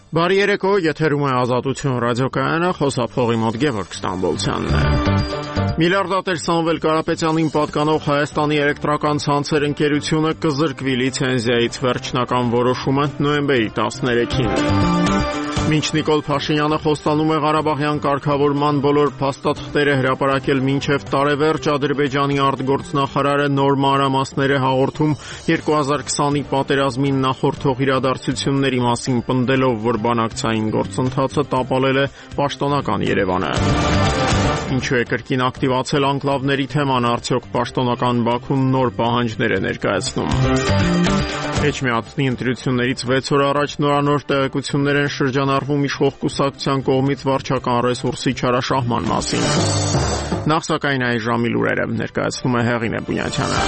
Բարի երեկո, եթերում է Ազատություն ռադիոկայանը, խոսափողի մոտ Գևորգ Ստամբոլցյանն է։ Միլիարդատեր Սամվել Կարապետյանին պատկանող Հայաստանի էլեկտրական ցանցեր ընկերությունը կզրկվի լիցենզիայից, վերջնական որոշումը նոյեմբերի 13-ին։ Մինչ Նիկոլ Փաշինյանը խոստանում է Ղարաբաղյան կարգավորման բոլոր փաստաթղթերը հրապարակել մինչև տարեվերջ, Ադրբեջանի արտգործնախարարը նոր մանրամասներ է հաղորդում 2020-ի պատերազմին նախորդող իրադարձությունների մասին, պնդելով, որ բանակցային գործընթացը տապալել է պաշտոնական Երևանը։ Ինչու է կրկին ակտիվացել անկլավների թեման, արդյոք պաշտոնական Բաքուն նոր պահանջներ է ներկայացնում։ Էջմիածնի ընտրություններից 6 օր առաջ նորանոր տեղեկություններ են շրջանառվում իշխող կուսակցության կողմից վարչական ռեսուրսի չարաշահման մասին։ Նախ սակայն այժմի լուրերը ներկայացնում է Հեղինե Բունյացյանը։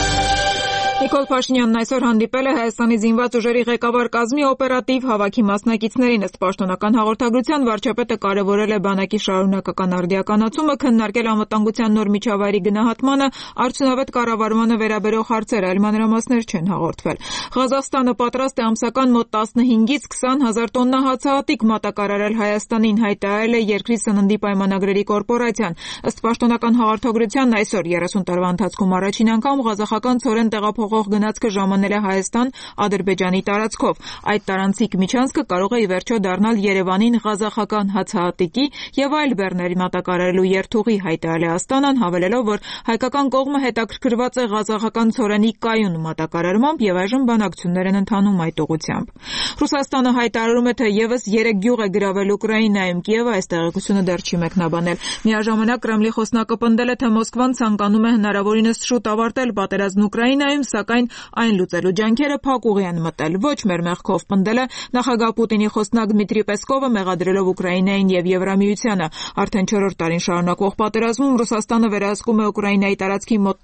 Նիկոլ Փաշինյանն այսօր հանդիպել է Հայաստանի զինված ուժերի ղեկավար կազմի օպերատիվ հավաքի մասնակիցներին։ Ըստ պաշտոնական հաղորդագրության, վարչապետը կարևորել է բանակի շարունակական արդիականացումը, քննարկել անվտանգության նոր միջավայրի գնահատմանը, արդյունավետ կառավարմանը վերաբերող հարցեր, այլ մանրամասներ չեն հաղորդվել։ Ղազախստանը պատրաստ է ամսական մոտ 15-ից 20 հազար տոննա հացահատիկ մատակարարել Հայաստանին, հայտարարել է երկրի սննդի պայմանագրերի կորպորացիան։ Ըստ պաշտոնական հաղորդագրության, այսօր 30 տարվա ընթացքում առաջին անգամ ղազախական ցորեն տեղափոխ գնացքը ժամանել է Հայաստան Ադրբեջանի տարածքով։ Այդ տարանցիկ միջանցքը կարող է ի վերջո դառնալ Երևանին ղազախական հացահատիկի եւ այլ բեռներ մատակարարելու երթուղի, հայտարարել է Աստանան, հավելելով, որ հայկական կողմը հետաքրքրված է ղազախական ցորենի կայուն մատակարարմամբ եւ այժմ բանակցություններ են ընթանում այդ ուղղությամբ։ Ռուսաստանը հայտարարում է, թե եւս 3 գյուղ է գրավել Ուկրաինայում, Կիևը այս տեղեկությունը դեռ չի մեկնաբանել։ Միաժամանակ Կրեմլի խոսնակը պնդել է, թե Մոսկվան ցանկանում է հնարավորինս շուտ ավարտել պատերազմն Ուկրաինայում, սակայն այն լուծելու ջանքերը փակուղի են մտել։ Ոչ մեր մեղքով, պնդել է նախագահ Պուտինի խոսնակ Դմիտրի Պեսկովը, մեղադրելով Ուկրաինային եւ Եվրամիությանը։ Արդեն 4-րդ տարին շարունակվող պատերազմում Ռուսաստանը վերահսկում է Ուկրաինայի տարածքի մոտ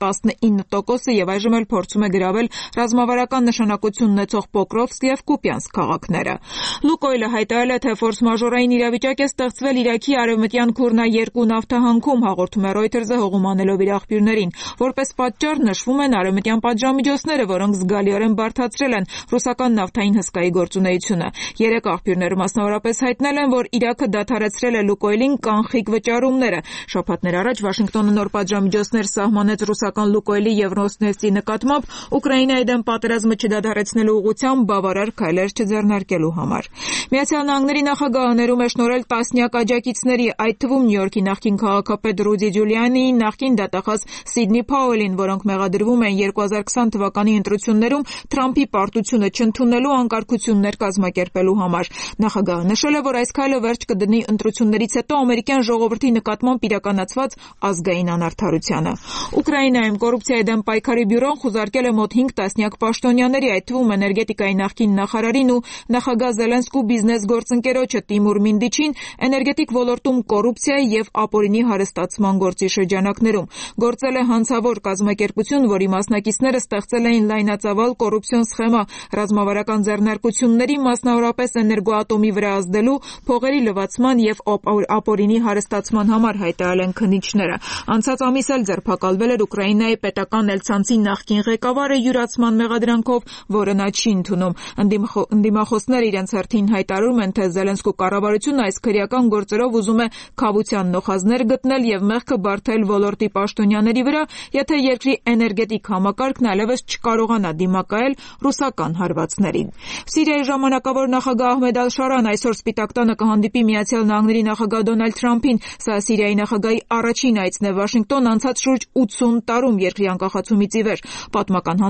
19%-ը եւ այժմ էլ փորձում է գրավել ռազմավարական նշանակություն ունեցող Պոկրովսկ եւ Կուպյանսկ քաղաքները։ Լուկոյլը հայտարարել է, թե ֆորս-մաժորային իրավիճակ է ստեղծվել Իրաքի արևմտյան Քուրնա 2 նավթահանքում, հաղորդում է Reuters-ը հողում անելով իր աղբյուրներին։ Որպես պատճառ նշվում են արևմտյան պատժամիջոցները, որոնք զգալիորեն բարդացրել են ռուսական նավթային հսկայի գործունեությունը։ 3 աղբյուրներ մասնավորապես հայտնել են, որ Իրաքը դադարեցրել է Լուկոյլին կանխիկ վճարումները։ Շաբաթներ առաջ Վաշինգտոնը նոր պատժամիջոցներ սահմանեց ռուսական Լուկոյլի եւ Ռոսնեֆտի նկատմամբ Ուկրաինայի դեմ պատերազմը չդադարեցնելու ուղղությամբ բավարար քայլեր չձեռնարկելու համար։ Միացյալ Նահանգների նախագահը ներում է շնորհել տասնյակ աջակիցների, այդ թվում Նյու Յորքի նախկին քաղաքապետ Ռուդի Ջուլիանիին, նախկին դատախազ Սիդնի Փաուելին, որոնք մեղադրվում են 2020 թվականի ընտրություններում Թրամփի պարտությունը չընդունելու անկարգություններ կազմակերպելու համար։ Նախագահը նշել է, որ այս քայլը վերջ կդնի ընտրություններից հետո ամերիկյան ժողովրդի նկատմամբ իրականացված ազգային անարդարությանը։ Ուկրաինայում կոռուպցիայի դեմ պայքարի բյուրոն խուզարկել է մոտ 5 տասնյակ պաշտոնյաների, այդ թվում էներգետիկայի նախկին նախարարին ու նախագահ Զելենսկու բիզնես գործընկերոջը Տիմուր Մինդիչին էներգետիկ ոլորտում կոռուպցիայի եւ ապօրինի հարստացման գործի շրջանակներում։ Գործել է հանցավոր կազմակերպություն, որի մասնակիցները ստեղծել էին լայնածավալ կոռուպցիոն սխեմա ռազմավարական ձեռնարկությունների, մասնավորապես էներգոատոմի վրա ազդելու, փողերի լվացման եւ ապօրինի հարստացման համար, հայտարարել են քննիչները։ Անցած ամիս էլ ձերբակալվել էր Ուկրաինայի պետական էլցանցի նախկին ղեկավարը յուրացման մեղադրանքով, որը նա չի ընդունում։ Ընդդիմախոսները իրենց հերթին հայտարարում են, թե Զելենսկու կառավարությունը այս քրեական գործերով ուզում է քավության նոխազներ գտնել եւ մեղքը բարթել ոլորտի պաշտոնյաների վրա, եթե երկրի էներգետիկ համակարգն այլևս չկարողանա դիմակայել ռուսական հարվածներին։ Սիրիայի ժամանակավոր նախագահ Ահմեդ Ալ-Շարան այսօր Սպիտակ տանը կհանդիպի Միացյալ Նահանգների նախագահ Դոնալդ Թրամփին։ Սա Սիրիայի նախագահի առաջին այցն է Վաշինգտոն անցած շուրջ 80 տարում երկրի անկախացումից ի վեր։ Պատմական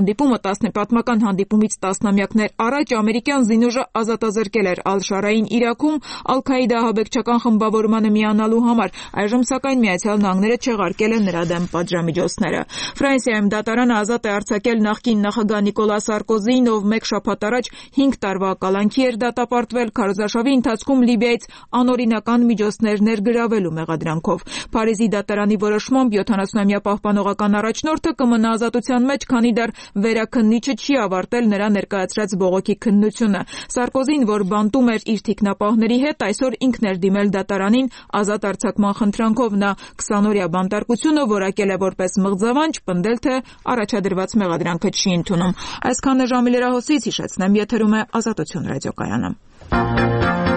հանդիպումից տասնամյակներ առաջ ամերիկյան զինուժը ազատազրկել էր Ալ-Շարային Իրաքում Ալ-Քաիդա ահաբեկչական խմբավորմանը միանալու համար։ Այժմ սակայն Միացյալ Նահանգները չեղարկել է նրա դեմ պատժամիջոցները։ Ֆրանսիայում դատարանը ազատ է արձակել նախկին նախագահ Նիկոլա Սարկոզիին, ով 1 շաբաթ առաջ 5 տարվա կալանքի էր դատապարտվել քարոզարշավի ընթացքում Լիբիայից անօրինական միջոցներ ներգրավելու մեղադրանքով։ Փարիզի դատարանի որոշմամբ 70-ամյա պահպանողական առաջնորդը կմնա ազատության մեջ, քանի դեռ վերաքննիչը չի ավարտել նրա ներկայացրած բողոքի քննությունը։ Սարկոզին, որ բանտում էր իր թիկնապահների հետ, այսօր ինքն էր դիմել դատարանին ազատ արձակման խնդրանքով։ Նա 20-օրյա բանտարկությունը որակել է որպես մղձավանջ, պնդել, թե առաջադրված մեղադրանքը չի ընդունում։ Այսքանը ժամի լրահոսից, հիշեցնեմ, եթերում է Ազատություն ռադիոկայանը։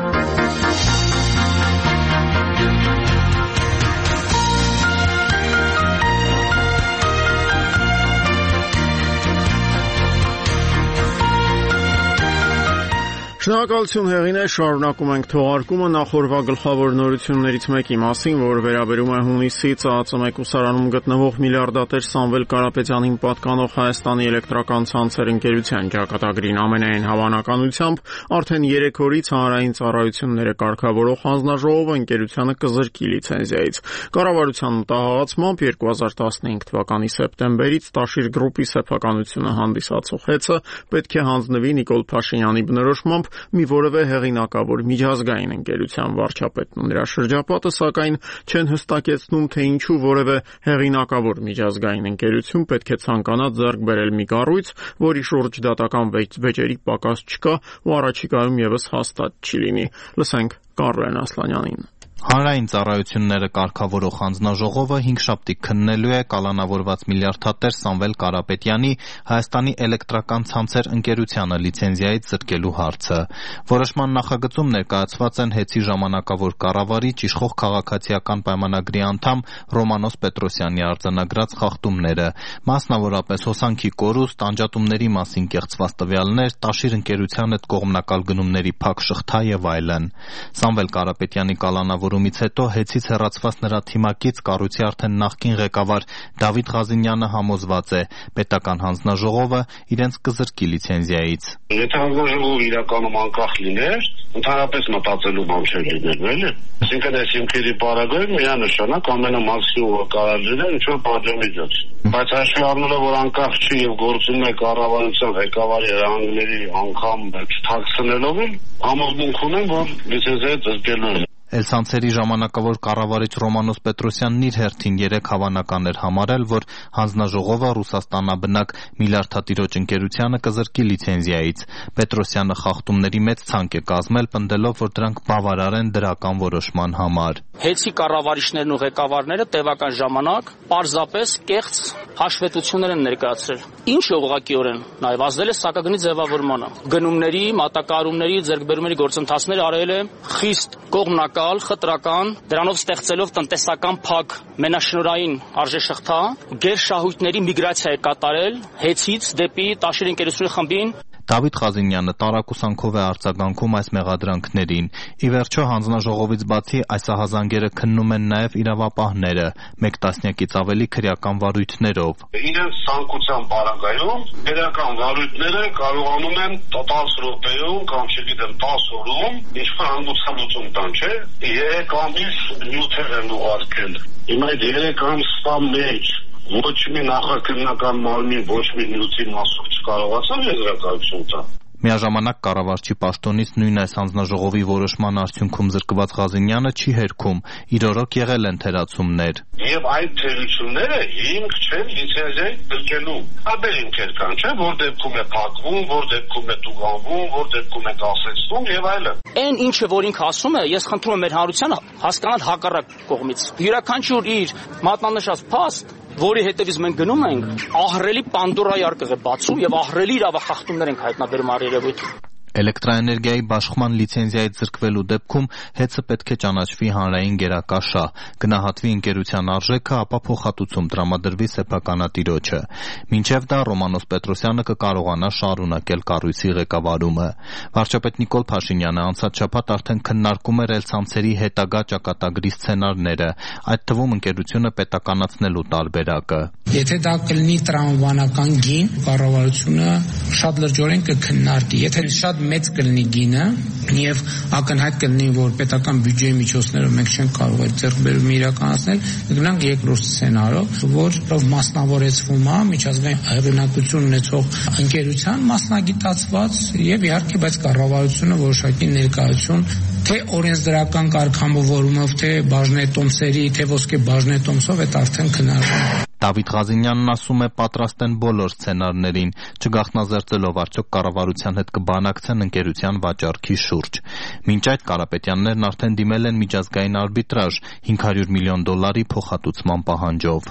Շնորհակալություն Հեղինե, շարունակում ենք թողարկումը նախորդ գլխավոր նորություններից մեկի մասին, որը վերաբերում է հունիսի ՑԱԾՄ կուսարանում գտնվող միլիարդատեր Սամվել Կարապետյանին պատկանող Հայաստանի էլեկտրական ցանցեր ընկերության ճակատագրին ամենայն հավանականությամբ արդեն 3 օրից հանրային ծառայությունները կարգավորող հանձնաժողովը ընկերությանը կզրկի լիցենզիայից։ Կառավարության մտահղացմամբ 2015 թվականի սեպտեմբերից Տաշիր գրուպի սեփականությունը հանդիսացող հեծը պետք է հանձնվի Նիկոլ Փաշինյանի բնորոշմամբ մի որևէ հեղինակավոր միջազգային ընկերության վարչապետն ու նրա շրջապատը, սակայն չեն հստակեցնում, թե ինչու որևէ հեղինակավոր միջազգային ընկերություն պետք է ցանկանա ձեռք բերել մի կառույց, որի շուրջ դատական վեճերի պակաս չկա ու առաջիկայում եւս հաստատ չի լինի։ Լսենք Կարլեն Ասլանյանին։ Հանրային ծառայությունները կարգավորող հանձնաժողովը հինգշաբթի քննելու է կալանավորված միլիարդատեր Սամվել Կարապետյանի Հայաստանի էլեկտրական ցանցեր ընկերությանը լիցենզիայից զրկելու հարցը։ Որոշման նախագծում ներկայացված են ՀԵՑ-ի ժամանակավոր կառավարիչ իշխող քաղաքացիական պայմանագրի անդամ Ռոմանոս Պետրոսյանի արձանագրած խախտումները, մասնավորապես հոսանքի կորուստ, անջատումների մասին կեղծված տվյալներ, Տաշիր ընկերության հետ կողմնակալ գնումների փակ շղթա եւ այլն։ Սամվել Կարապետյանի կալանավորումից հետո ՀԵՑ-ից հեռացված նրա թիմակից կառույցի արդեն նախկին ղեկավար Դավիթ Ղազինյանը համոզված է, պետական հանձնաժողովը իրենց կզրկի լիցենզիայից։ Եթե հանձնաժողովը իրականում անկախ լիներ, ընդհանրապես մտածելու բան չէր լինելու, էլի։ Այսինքն այս հիմքերի պարագայում միանշանակ ամենամաքսիմումը կարող լինել ինչ-որ պատժամիջոց։ Բայց հաշվի առնելով, որ անկախ չի եւ գործում է կառավարության ղեկավարի հրահանգների անգամ չթաքցնելով, համոզմունք ունեմ, որ լիցենզիայից զրկելու են։ Էլցանցերի ժամանակավոր կառավարիչ Ռոմանոս Պետրոսյանն իր հերթին 3 հավանական էր համարել, որ հանձնաժողովը Ռուսաստանաբնակ միլիարդատիրոջ ընկերությանը կզրկի լիցենզիայից։ Պետրոսյանը խախտումների մեծ ցանկ է կազմել, պնդելով, որ դրանք բավարար են դրական որոշման համար։ ՀԵՑ-ի կառավարիչներն ու ղեկավարները տևական ժամանակ պարզապես կեղծ հաշվետվություններ են ներկայացրել։ Ինչը ուղղակիորեն նաև ազդել է սակագնի ձևավորմանը։ Գնումների, մատակարարումների, ձեռքբերումների գործընթացները արել է խիստ կողմնակալ, խտրական, դրանով ստեղծելով տնտեսական փակ մենաշնորհային արժեշղթա, գերշահույթների միգրացիա է կատարել ՀԵՑ-ից դեպի Տաշիր ընկերությունների խմբին։ Դավիթ Ղազինյանը տարակուսանքով է արձագանքում այս մեղադրանքներին։ Ի վերջո հանձնաժողովից բացի այս ահազանգերը քննում են նաև իրավապահները, 1 տասնյակից ավելի քրեական վարույթներով։ Իրենց ցանկության պարագայում քրեական վարույթները կարողանում են 10 րոպեում կամ չգիտեմ 10 օրում ինչ-որ հանգուցալուծում տան, չէ՞։ 3 ամիս նյութեր են ուղարկել։ Հիմա այդ 3 ամսվա մեջ ոչ մի նախաքննական մարմին, ոչ մի նյութի մասով չկարողացավ եզրակացություն տալ։ Միաժամանակ կառավարչի պաշտոնից նույն այս հանձնաժողովի որոշման արդյունքում զրկված Ղազինյանը չի հերքում, իր օրոք եղել են թերացումներ։ Եվ այդ թերությունները հիմք չեն լիցենզիայի զրկելու։ Տարբեր հիմքեր կան, չէ՞, որ դեպքում է փակվում, որ դեպքում է տուգանվում, որ դեպքում է կասեցվում եւ այլն։ Այն ինչը որ ինքը ասում է, ես խնդրում եմ մեր հանրությանը հասկանալ հակառակ կողմից։ Յուրաքանչյուր իր մատնանշած փաստ, որի հետևից մենք գնում ենք, ահռելի Պանդորայի արկղ է բացում եւ ահռելի իրավախախտումներ ենք հայտնաբերում առերևույթ։ Էլեկտրաէներգիայի բաշխման լիցենզիայից զրկվելու դեպքում ՀԵՑ-ը պետք է ճանաչվի հանրային գերակաշա, գնահատվի ընկերության արժեքը, ապա փոխհատուցում տրամադրվի սեփականատիրոջը։ Մինչև դա Ռոմանոս Պետրոսյանը կկարողանա շարունակել կառույցի ղեկավարումը։ Վարչապետ Նիկոլ Փաշինյանը անցած շաբաթ արդեն քննարկում էր էլցանցերի հետագա ճակատագրի սցենարները, այդ թվում ընկերությունը պետականացնելու տարբերակը։ Եթե դա կլինի տրամաբանական գին, կառավարությունը շատ լրջորեն կքննարկի։ Եթե շատ մեծ կլինի գինը եւ ակնհայտ կլինի, որ պետական բյուջեի միջոցներով մենք չենք կարող այդ ձեռքբերումը իրականացնել, կգնանք երկրորդ սցենարով, որով մասնավորեցվում է միջազգային հեղինակություն ունեցող ընկերության մասնագիտացված եւ իհարկե բայց կառավարությունը որոշակի ներկայություն թե օրենսդրական կարգավորումով, թե բաժնետոմսերի, թե ոսկե բաժնետոմսով այդ արդեն քննարկվում։ Դավիթ Ղազինյանն ասում է պատրաստ են բոլոր սցենարներին, չգաղտնազերծելով արդյոք կառավարության հետ կբանակցեն ընկերության վաճառքի շուրջ։ Մինչ այդ Կարապետյաններն արդեն դիմել են միջազգային արբիտրաժ $500 միլիոն փոխհատուցման պահանջով։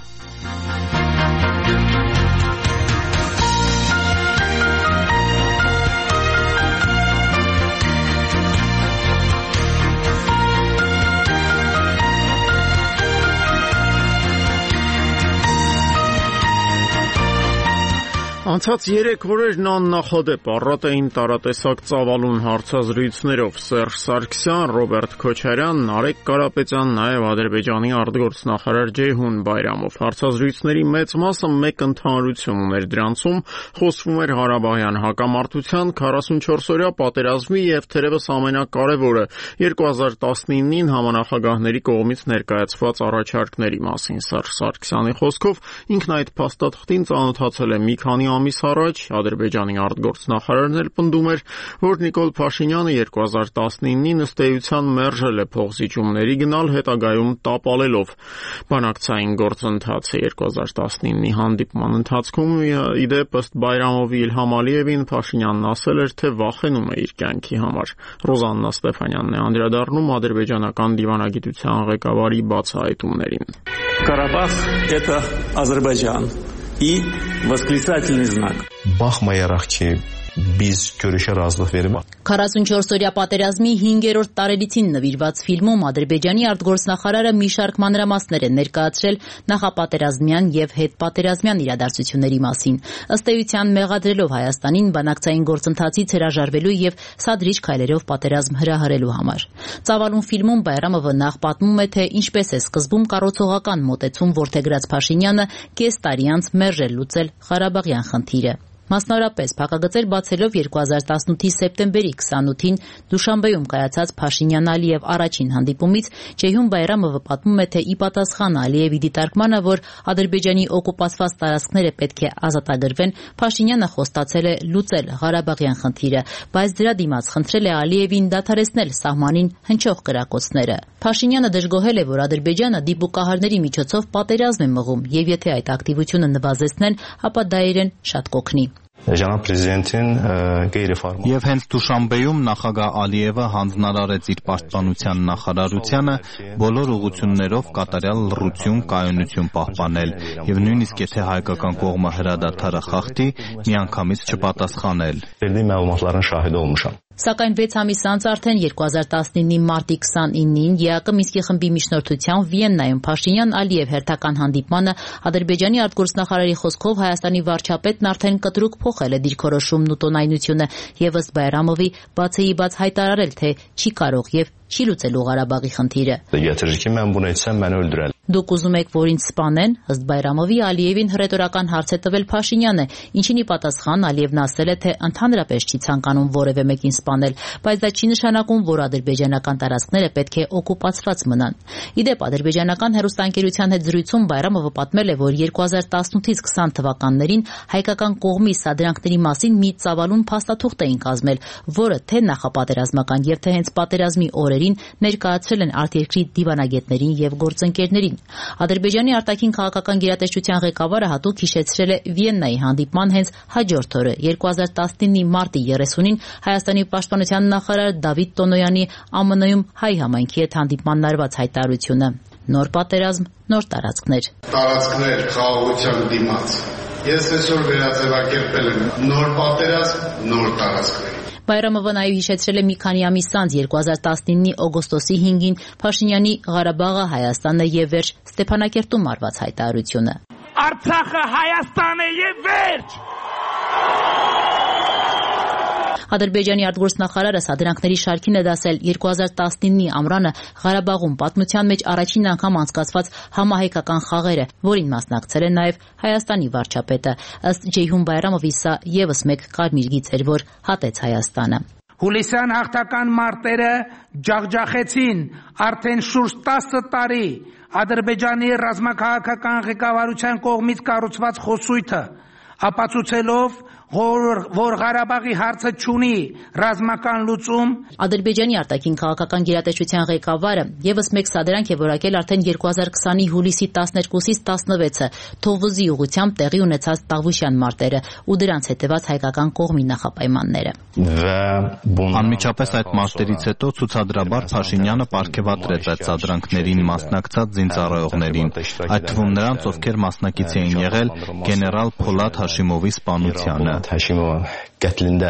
Անցած 3 օրերն աննախադեպ առատ էին տարատեսակ ծավալուն հարցազրույցներով Սերժ Սարգսյան, Ռոբերտ Քոչարյան, Նարեկ Կարապետյան, նաև Ադրբեջանի արտգործնախարար Ջեյհուն Բայրամով։ Հարցազրույցների մեծ մասը մեկ ընդհանրություն ուներ, դրանցում խոսվում էր Ղարաբաղյան հակամարտության 44-օրյա պատերազմի եւ թերևս ամենակարևորը 2019-ին համանախագահների կողմից ներկայացված առաջարկների մասին։ Սերժ Սարգսյանի խոսքով ինքն այդ փաստաթղթին ծանոթացել է մի քանի ամիս առաջ, Ադրբեջանի արտգործնախարարն էլ պնդում էր, որ Նիկոլ Փաշինյանը 2019-ին ըստ էության մերժել է փոխզիջումների գնալ, հետագայում տապալելով բանակցային գործընթացը 2019-ի հանդիպման ընթացքում։ Ի դեպ, ըստ Բայրամովի Իլհամ Ալիևին, Փաշինյանն ասել էր, թե վախենում է իր կյանքի համար։ Ռոզաննա Ստեփանյանն է անդրադառնում ադրբեջանական դիվանագիտության ղեկավարի բացահայտումներին։ Карабах – это Азербайджан. И восклицательный знак. Բախ մայարախչի biz görüşə razılıq verim. 44-օրյա պատերազմի 5-րդ տարելիցին նվիրված ֆիլմում Ադրբեջանի արտգործնախարարը մի շարք մանրամասներ է ներկայացրել նախապատերազմյան եւ հետպատերազմյան իրադարձությունների մասին, ըստ էության մեղադրելով Հայաստանին բանակցային գործընթացից հրաժարվելու եւ սադրիչ քայլերով պատերազմ հրահրելու համար։ Ծավալուն ֆիլմում Բայրամովը նախ պատմում է, թե ինչպես է սկզբում կառուցողական մոտեցում որդեգրած Փաշինյանը կես տարի անց մերժել լուծել Ղարաբաղյան խնդիրը։ Մասնավորապես, փակագծեր բացելով 2018-ի սեպտեմբերի 28-ին Դուշանբեում կայացած Փաշինյան-Ալիև առաջին հանդիպումից Ջեյհուն Բայրամովը պատմում է, թե ի պատասխան Ալիևի դիտարկմանը, որ Ադրբեջանի օկուպացված տարածքները պետք է ազատագրվեն, Փաշինյանը խոստացել է լուծել Ղարաբաղյան խնդիրը, բայց դրա դիմաց խնդրել է Ալիևին դադարեցնել սահմանին հնչող կրակոցները։ Փաշինյանը դժգոհել է, որ Ադրբեջանը դիպուկահարների միջոցով պատերազմ է մղում, եւ եթե այդ ակտիվությունը նվազեցնեն, ապա դա իրեն շատ կօգնի։ Ժանավ պրեզիդենտին գեյրեֆարմ։ Եվ հենց Դուշանբեում նախագահ Ալիևը հանձնարարեց իր պաշտպանության նախարարությանը բոլոր ուղղություններով կատարյալ լռություն, կայունություն պահպանել եւ նույնիսկ եթե հայկական կողմը հրադադարը խախտի, միանգամից չպատասխանել։ Վերդի մալումատların şahidi olmuşam։ Սակայն 6 ամիս անց արդեն 2019-ի մարտի 29-ին ԵԱԿ Մինսկի խմբի միջնորդությամբ Վիեննայում Փաշինյան-Ալիև հերթական հանդիպմանը Ադրբեջանի արտգործնախարարի խոսքով Հայաստանի վարչապետն արդեն կտրուկ փոխել է դիրքորոշումն ու տոնայնությունը եւ ըստ Բայրամովի բացեիբաց հայտարարել, թե չի կարող եւ չի լուծելու Ղարաբաղի խնդիրը։ Գետրիքի mən bunu etsəm məni öldürər։ Դուք ուզում եք, որ ինձ սպանեն, ըստ Բայրամովի Ալիևին հռետորական հարց է տվել Փաշինյանը, ինչին ի պատասխան Ալիևն ասել է, թե ընդհանրապես չի ցանկանում որևէ մեկին սպանել, բայց դա չի նշանակում, որ ադրբեջանական տարածքները պետք է օկուպացված մնան։ Իդեպ ադրբեջանական հեռուստաընկերության հետ զրույցում Բայրամովը պատմել է, որ 2018-ից 20 թվականներին հայկական կողմի սադրանքների մասին մի ծավալուն փաստաթուղթ էին կազմել, որը թե նախապատերազմական եւ թե հենց պատերազմի օրերին ներկայացրել են արտերկրի դիվանագետներին եւ գործընկերներին։ Ադրբեջանի արտաքին քաղաքական գերատեսչության ղեկավարը հատուկ հիշեցրել է Վիեննայի հանդիպման հենց հաջորդ օրը 2019-ի մարտի 30-ին Հայաստանի պաշտպանության նախարար Դավիթ Տոնոյանի ԱՄՆ-ում հայ համայնքի հետ հանդիպմանն արված հայտարարությունը։ Նոր պատերազմ, նոր տարածքներ։ Տարածքներ խաղաղության դիմաց։ Ես այսօր վերաձևակերպել եմ նոր պատերազմ, նոր տարածքներ։ Բայրամովը նաև հիշեցրել է մի քանի ամիս անց 2019-ի օգոստոսի 5-ին Փաշինյանի Ղարաբաղը, Հայաստանը եւ վերջ Ստեփանակերտում արված հայտարարությունը։ Արցախը Հայաստան է եւ վերջ։ Ադրբեջանի արտգործնախարարը սադրանքների շարքին է դասել 2019-ի ամռանը Ղարաբաղում պատմության մեջ առաջին անգամ անցկացված համահայկական խաղերը, որին մասնակցել է նաև Հայաստանի վարչապետը։ Ըստ Ջեյհուն Բայրամովի սա եւս մեկ կարմիր գիծ էր, որ հատեց Հայաստանը։ Հուլիսյան հաղթական մարտերը ջախջախեցին արդեն շուրջ 10 տարի Ադրբեջանի ռազմաքաղաքական ղեկավարության կողմից կառուցված խոսույթը, ապացուցելով, որ Ղարաբաղի հարցը չունի ռազմական լուծում։ Ադրբեջանի արտաքին քաղաքական գերատեսչության ղեկավարը եւս մեկ սադրանք է որակել արդեն 2020-ի հուլիսի 12-ից 16-ը Թովուզի ուղղությամբ տեղի ունեցած Տավուշյան մարտերը ու դրանց հետևած հայկական կողմի նախապայմանները։ Անմիջապես այդ մարտերից հետո ցուցադրաբար Փաշինյանը պարգևատրեց այդ սադրանքներին մասնակցած զինծառայողներին, այդ թվում նրանց, ովքեր մասնակից էին եղել գեներալ Փոլադ Հաշիմովի սպանությանը։ Հաշիմովի կատլինդա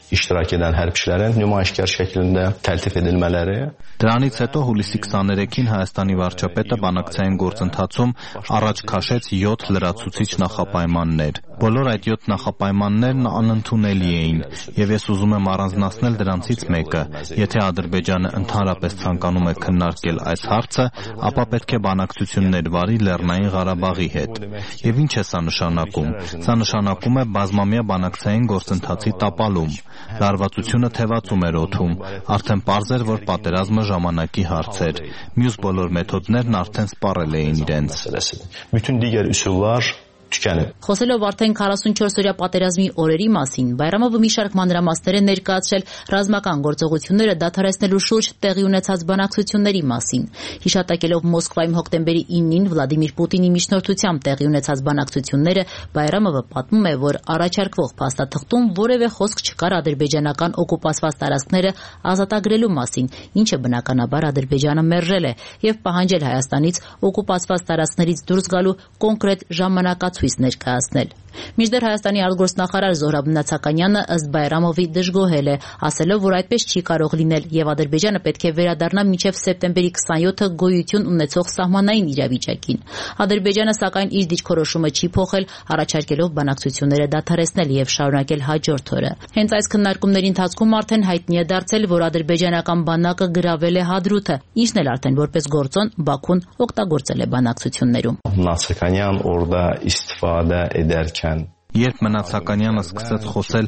iştirak edən hərbçilərin nümayişkar şəklində təltif edilmələri. Դրանից հետո հուլիսի 23-ին Հայաստանի վարչապետը բանակցային գործընթացում առաջ քաշեց 7 լրացուցիչ նախապայմաններ։ Բոլոր այդ 7 նախապայմաններն անընդունելի էին, եւ ես ուզում եմ առանձնացնել դրանցից մեկը։ Եթե Ադրբեջանը ընդհանրապես ցանկանում է քննարկել այս հարցը, ապա պետք է բանակցություններ վարի Լեռնային Ղարաբաղի հետ։ Եվ ինչ է սա նշանակում։ Սա նշանակում է բազմամյա բանակցային գործընթացի տապալում։ Լարվածությունը թևածում էր օդում։ Արդեն պարզ էր, որ պատերազմը ժամանակի հարց էր։ Մյուս բոլոր մեթոդներն արդեն սպառել էին իրենց։ Bütün digər üsullar tükənib. Խոսելով արդեն 44-օրյա պատերազմի օրերի մասին, Բայրամովը մի շարք մանրամասներ է ներկայացրել ռազմական գործողությունները դադարեցնելու շուրջ տեղի ունեցած բանակցությունների մասին։ Հիշատակելով Մոսկվայում հոկտեմբերի 9-ին Վլադիմիր Պուտինի միջնորդությամբ տեղի ունեցած բանակցությունները, Բայրամովը պատմում է, որ առաջարկվող փաստաթղթում որևէ խոսք չկար ադրբեջանական օկուպացված տարածքները ազատագրելու մասին, ինչը բնականաբար Ադրբեջանը մերժել է եւ պահանջել Հայաստանից օկուպացված տարածքներից դուրս գալու կոնկրետ ժամանակացույց ներկայացնել։ Մինչդեռ Հայաստանի արտգործնախարար Զոհրաբ Նացականյանը ըստ Բայրամովի դժգոհել է, ասելով, որ այդպես չի կարող լինել եւ Ադրբեջանը պետք է վերադառնա մինչեւ սեպտեմբերի 27-ը գոյություն ունեցող սահմանային իրավիճակին։ Ադրբեջանը սակայն իր դիրքորոշումը չի փոխել, առաջարկելով բանակցությունները դադարեցնել եւ շարունակել հաջորդ օրը։ Հենց այս քննարկումների ընթացքում արդեն հայտնի է դարձել, որ ադրբեջանական բանակը գրավել է Հադրութը, ինչն էլ արդեն որպես գործոն Բաքուն օգտագործել է բանակցություններում։ Նացականյան orada istifadə edərkən Երբ Մնացականյանը սկսեց խոսել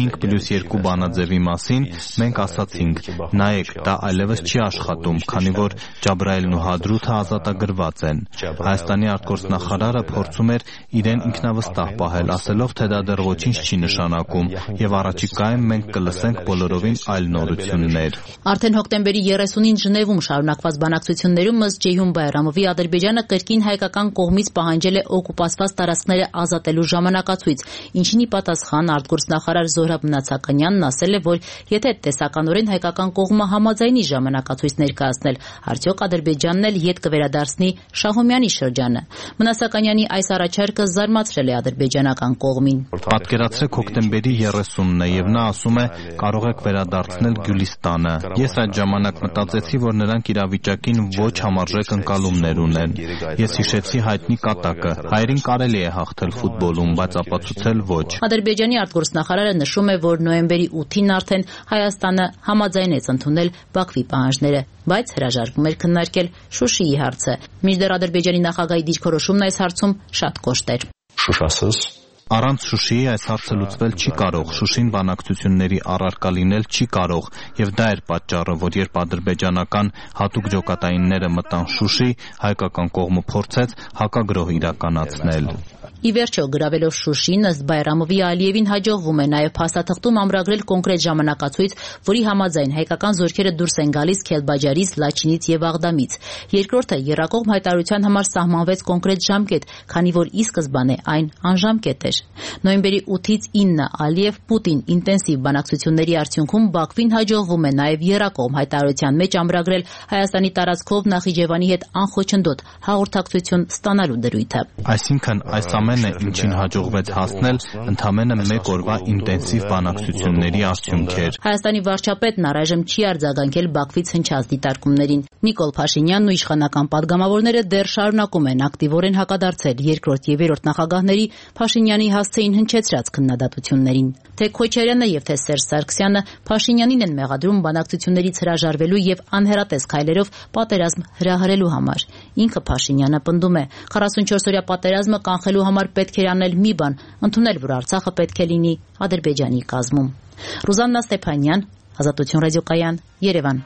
5+2 բանաձևի մասին, մենք ասացինք, նայեք, դա այլևս չի աշխատում, քանի որ Ջաբրայելն ու Հադրութը ազատագրված են։ Հայաստանի արտգործնախարարը փորձում էր իրեն ինքնավստահ պահել, ասելով, թե դա դեռ ոչինչ չի նշանակում, եւ առաջիկայում մենք կլսենք բոլորովին այլ նորություններ։ Արդեն հոկտեմբերի 30-ին Ժնևում շարունակված բանակցություններում ըստ Ջեյհուն Բայրամովի Ադրբեջանը կրկին հայկական կողմից պահանջել է օկուպացված տարածքները ազատելու ժամանակացույց, ինչին ի պատասխան արտգործնախարար Զոհրաբ Նացականյանն ասել է, որ եթե տեսականորեն հայկական կողմը համաձայնի ժամանակացույց ներկայացնել, արդյոք Ադրբեջանն էլ ետ կվերադարձնի Շահումյանի շրջանը։ Մնացականյանի այս առաջարկը զարմացրել է ադրբեջանական կողմին։ Պատկերացրեք հոկտեմբերի 30-ն է եւ նա ասում է կարող եք վերադարձնել Գյուլիստանը։ Ես այդ ժամանակ մտածեցի, որ նրանք իրավիճակին ոչ համարժեք ընկալումներ ունեն։ Ես հիշեցի հայտնի կատակը։ Հայերին կարելի է հաղթել ֆուտբոլում, բայց ապացուցել ոչ։ Ադրբեջանի արտգործնախարարը նշում է, որ նոյեմբերի 8-ին արդեն Հայաստանը համաձայնեց ընդունել Բաքվի պահանջները, բայց հրաժարվում էր քննարկել Շուշիի հարցը։ Մինչդեռ Ադրբեջանի նախագահի դիրքորոշումն այս հարցում շատ կոշտ էր։ Շուշասız Առանց Շուշիի այս հարցը լուծվել չի կարող, Շուշին բանակցությունների առարկա լինել չի կարող, եւ դա էր պատճառը, որ երբ ադրբեջանական հատուկ ջոկատայինները մտան Շուշի, հայկական կողմը փորձեց հակագրոհ իրականացնել։ Ի վերջո, գրավելով Շուշին, ըստ Բայրամովի Ալիևին հաջողվում է նաև փաստաթղթում ամրագրել կոնկրետ ժամանակացույց, որի համաձայն հայկական զորքերը դուրս են գալիս Քելբաջարից, Լաչինից եւ Աղդամից։ Երկրորդը եռակողմ հայտարարության համար սահմանվեց կոնկրետ ժամկետ, քանի որ ի սկզբանե այն անժամկետ էր։ Նոյեմբերի 8-ից 9-ը Ալիև-Պուտին ինտենսիվ բանակցությունների արդյունքում Բաքվին հաջողվում է նաև եռակողմ հայտարարության մեջ ամրագրել Հայաստանի տարածքով Նախիջևանի հետ անխոչնդոտ հաղորդակցություն ստանալու դրույթը։ Այսինքն այս ամենը, ինչին հաջողվեց հասնել, ընդամենը մեկ օրվա ինտենսիվ բանակցությունների արդյունք էր։ Հայաստանի վարչապետն առայժմ չի արձագանքել Բաքվից հնչած դիտարկումներին։ Նիկոլ Փաշինյանն ու իշխանական պատգամավորները դեռ շարունակում են ակտիվորեն հակադարձել երկրորդ եւ երրորդ նախագահների Փաշինյանի հասցեին հնչեցրած քննադատություններին։ Թե Քոչարյանը եւ թե Սերժ Սարգսյանը Փաշինյանին են մեղադրում բանակցություններից հրաժարվելու եւ անհերատես քայլերով պատերազմ հրահրելու համար։ Ինքը Փաշինյանը պնդում է, 44-օրյա պատերազմը կանխելու համար պետք էր անել մի բան, ընդունել, որ Արցախը պետք է լինի Ադրբեջանի կազմում։ Ռուզաննա Ստեփանյան, Ազատություն ռադիոկայան, Երևան։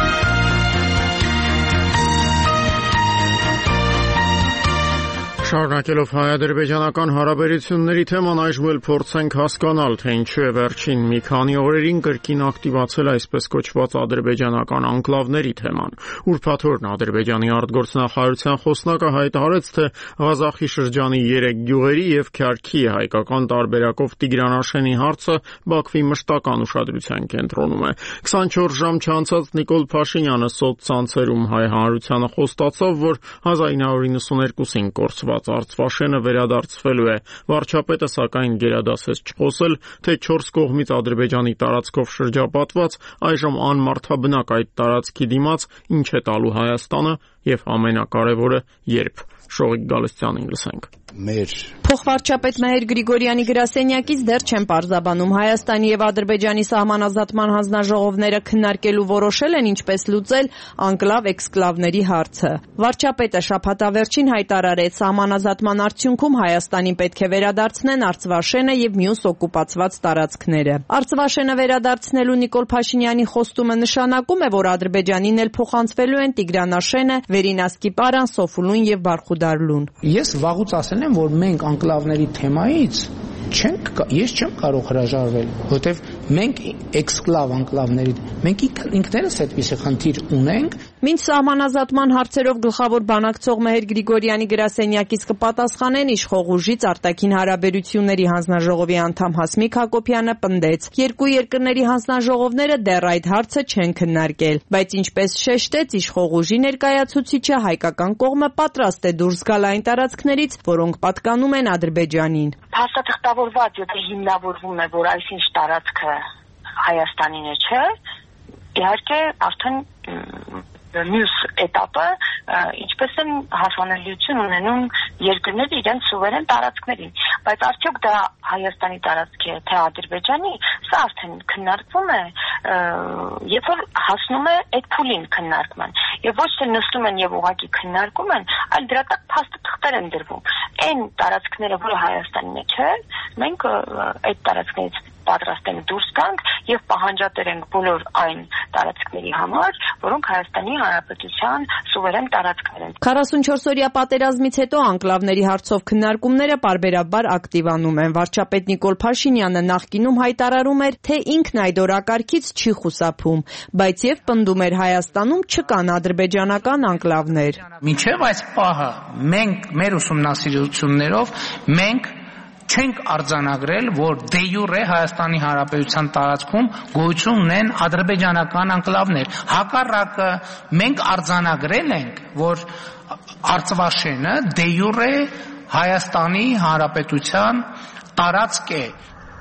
Շարունակ Շարունակելով հայ-ադրբեջանական հարաբերությունների թեման, այժմ էլ փորձենք հասկանալ, թե ինչու է վերջին մի քանի օրերին կրկին ակտիվացել այսպես կոչված ադրբեջանական անկլավների թեման։ Ուրբաթ օրն Ադրբեջանի արտգործնախարարության խոսնակը հայտարարեց, թե Ղազախի շրջանի 3 գյուղերի եւ Քյարքի հայկական տարբերակով Տիգրանաշենի հարցը Բաքվի մշտական ուշադրության կենտրոնում է։ 24 ժամ չանցած Նիկոլ Փաշինյանը սոցցանցերում հայ հանրությանը խոստացավ, որ 1992-ին կորցված Արցվաշենը վերադարձվելու է։ Վարչապետը սակայն գերադասեց չխոսել, թե 4 կողմից Ադրբեջանի տարածքով շրջապատված այժմ անմարդաբնակ այդ տարածքի դիմաց ինչ է տալու Հայաստանը եւ ամենակարևորը երբ։ Շողիկ Գալստյանին լսենք։ Փոխվարչապետ Մեհեր Գրիգորյանի գրասենյակից դեռ չեն պարզաբանում Հայաստանի եւ Ադրբեջանի սահմանազատման հանձնաժողովները քննարկելու որոշել են ինչպես լուծել անկլավ-էքսկլավների հարցը։ Վարչապետը շաբաթավերջին հայտարարեց, սահմանազատման արդյունքում Հայաստանին պետք է վերադարձնեն Արցվաշենը եւ մյուս օկուպացված տարածքները։ Արցվաշենը վերադարձնելու Նիկոլ Փաշինյանի խոստումը նշանակում է, որ Ադրբեջանին էլ փոխանցվելու են Տիգրանաշենը, Վերինասկի պարան, Սոֆուլուն եւ Բարխուդարլուն։ Ես վաղուց ասել եմ, որ մենք անկլավների թեմայից ես չեմ կարող հրաժարվել, որովհետև մենք էքսկլավ անկլավների մենք ինքներս այդպիսի խնդիր ունենք։ Մինչ սահմանազատման հարցերով գլխավոր բանակցող Մեհեր Գրիգորյանի գրասենյակից կպատասխանեն իշխող ուժից արտաքին հարաբերությունների հանձնաժողովի անդամ Հասմիկ Հակոբյանը պնդեց, երկու երկրների հանձնաժողովները դեռ այդ հարցը չեն քննարկել, բայց ինչպես շեշտեց իշխող ուժի ներկայացուցիչը, հայկական կողմը պատրաստ է դուրս գալ այն տարածքներից, որոնք պատկանում են Ադրբեջանին։ Փաստաթղթավորված եթե հիմնավորվում է, որ այսինչ տարածքը Հայաստանին է, չէ, իհարկե արդեն մյուս էտապը ինչպես են հասանելիություն ունենում երկրները իրենց սուվերեն տարածքներին, բայց արդյոք դա Հայաստանի տարածք է, թե Ադրբեջանի, սա արդեն քննարկվում է, երբ որ հասնում է այդ փուլին քննարկման, եւ ոչ թե նստում են եւ ուղղակի քննարկում են, այլ դրա տակ փաստաթղթեր են դրվում։ Այն տարածքները, որը Հայաստանին է, չէ, մենք այդ տարածքներից պատրաստ ենք դուրս գանք եւ պահանջատեր ենք բոլոր այն տարածքների համար, որոնք Հայաստանի Հանրապետության սուվերեն տարածքներ են։ 44-օրյա պատերազմից հետո անկլավների հարցով քննարկումները պարբերաբար ակտիվանում են։ Վարչապետ Նիկոլ Փաշինյանը նախկինում հայտարարում էր, թե ինքն այդ օրակարգից չի խուսափում, բայց եւ պնդում էր Հայաստանում չկան ադրբեջանական անկլավներ։ Մինչեւ այս պահը մենք մեր ուսումնասիրություններով չենք արձանագրել, որ դե յուրե Հայաստանի Հանրապետության տարածքում գոյություն ունեն ադրբեջանական անկլավներ։ Հակառակը մենք արձանագրել ենք, որ Արցվաշենը դե յուրե Հայաստանի Հանրապետության տարածք է։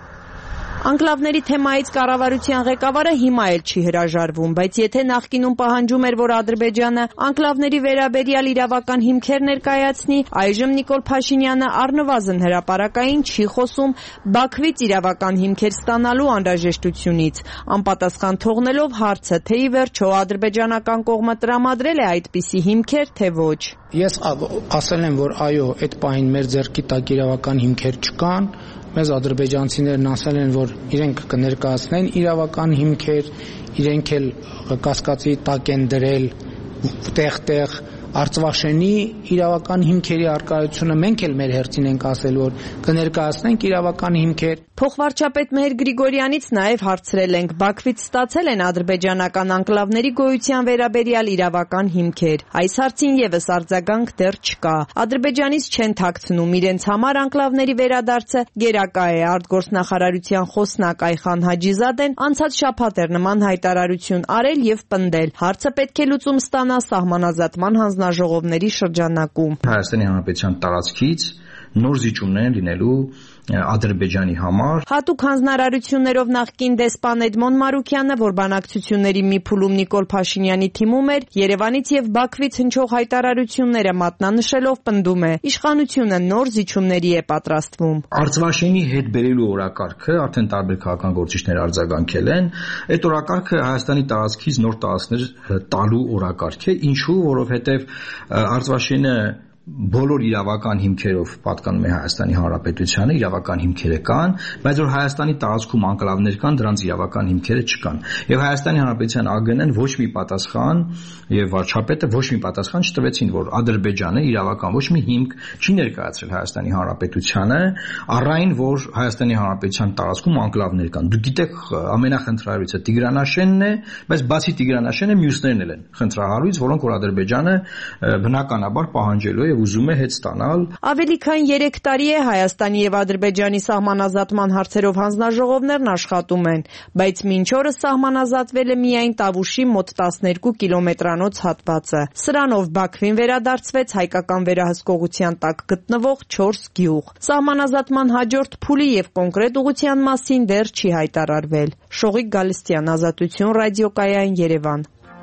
Անկլավների թեմայից կառավարության ղեկավարը հիմա էլ չի հրաժարվում, բայց եթե նախկինում պահանջում էր, որ Ադրբեջանը անկլավների վերաբերյալ իրավական հիմքեր ներկայացնի, այժմ Նիկոլ Փաշինյանը առնվազն հրապարակային չի խոսում Բաքվից իրավական հիմքեր ստանալու անհրաժեշտությունից, անպատասխան թողնելով հարցը, թե ի վերջո ադրբեջանական կողմը տրամադրել է այդպիսի հիմքեր, թե ոչ։ Ես ասել եմ, որ այո, այդ պահին մեր ձեռքի տակ իրավական հիմքեր չկան։ Մեզ ադրբեջանցիներն ասել են, որ իրենք կներկայացնեն իրավական հիմքեր, իրենք էլ կասկածի տակ են դրել տեղ-տեղ Արցվաշենի իրավական հիմքերի արկայությունը մենք էլ մեր հերթին ենք ասել, որ կներկայացնենք իրավական հիմքեր։ Փոխվարչապետ Մեհեր Գրիգորյանից նաև հարցրել ենք, Բաքվից ստացել են ադրբեջանական անկլավների գոյության վերաբերյալ իրավական հիմքեր։ Այս հարցին եւս արձագանք դեռ չկա։ Ադրբեջանից չեն թաքցնում իրենց համար անկլավների վերադարձը գերակա է։ Արտգործնախարարության խոսնակ Այխան Հաջիզադեն անցած շաբաթ էր նման հայտարարություն արել եւ պնդել, հարցը պետք է լուծում ստանա սահմանազատման հանձնաժողովների շրջանակում։ Հայաստանի Հանրապետության տարածքից նոր զիջումներ լինելու Ադրբեջանի համար։ Հատուկ հանձնարարություններով նախկին դեսպան Էդմոն Մարուկյանը, որ բանակցությունների մի փուլում Նիկոլ Փաշինյանի թիմում էր, Երևանից եւ Բաքվից հնչող հայտարարությունները մատնանշելով պնդում է, իշխանությունը նոր զիջումների է պատրաստվում։ Արցվաշենի հետ բերելու օրակարգը արդեն տարբեր քաղաքական գործիչներ արձագանքել են։ Այդ օրակարգը Հայաստանի տարածքից նոր տարածքներ տալու օրակարգ է, ինչու, որովհետեւ Արցվաշենը բոլոր իրավական հիմքերով պատկանում է Հայաստանի Հանրապետությանը, իրավական հիմքերը կան, բայց որ Հայաստանի տարածքում անկլավներ կան, դրանց իրավական հիմքերը չկան։ Եվ Հայաստանի Հանրապետության ԱԳՆ-ն ոչ մի պատասխան եւ վարչապետը ոչ մի պատասխան չտվեցին, որ Ադրբեջանը իրավական ոչ մի հիմք չի ներկայացրել Հայաստանի Հանրապետությանը, առայն որ Հայաստանի Հանրապետության տարածքում անկլավներ կան։ Դուք գիտեք, ամենախնդրահարույցը Տիգրանաշենն է, բայց բացի Տիգրանաշենը մյուսներն էլ են խնդրահարույց, որոնք որ Ադրբեջանը բնականաբար պահանջելու է եւ ուզում է հետ ստանալ։ Ավելի քան 3 տարի է Հայաստանի եւ Ադրբեջանի սահմանազատման հարցերով հանձնաժողովներն աշխատում են, բայց մինչ օրս սահմանազատվել է միայն Տավուշի մոտ 12 կիլոմետրանոց հատվածը։ Սրանով Բաքվին վերադարձվեց հայկական վերահսկողության տակ գտնվող 4 գյուղ։ Սահմանազատման հաջորդ փուլի եւ կոնկրետ ուղղության մասին դեռ չի հայտարարվել։ Շողիկ Գալստյան, Ազատություն, ռադիոկայան, Երևան։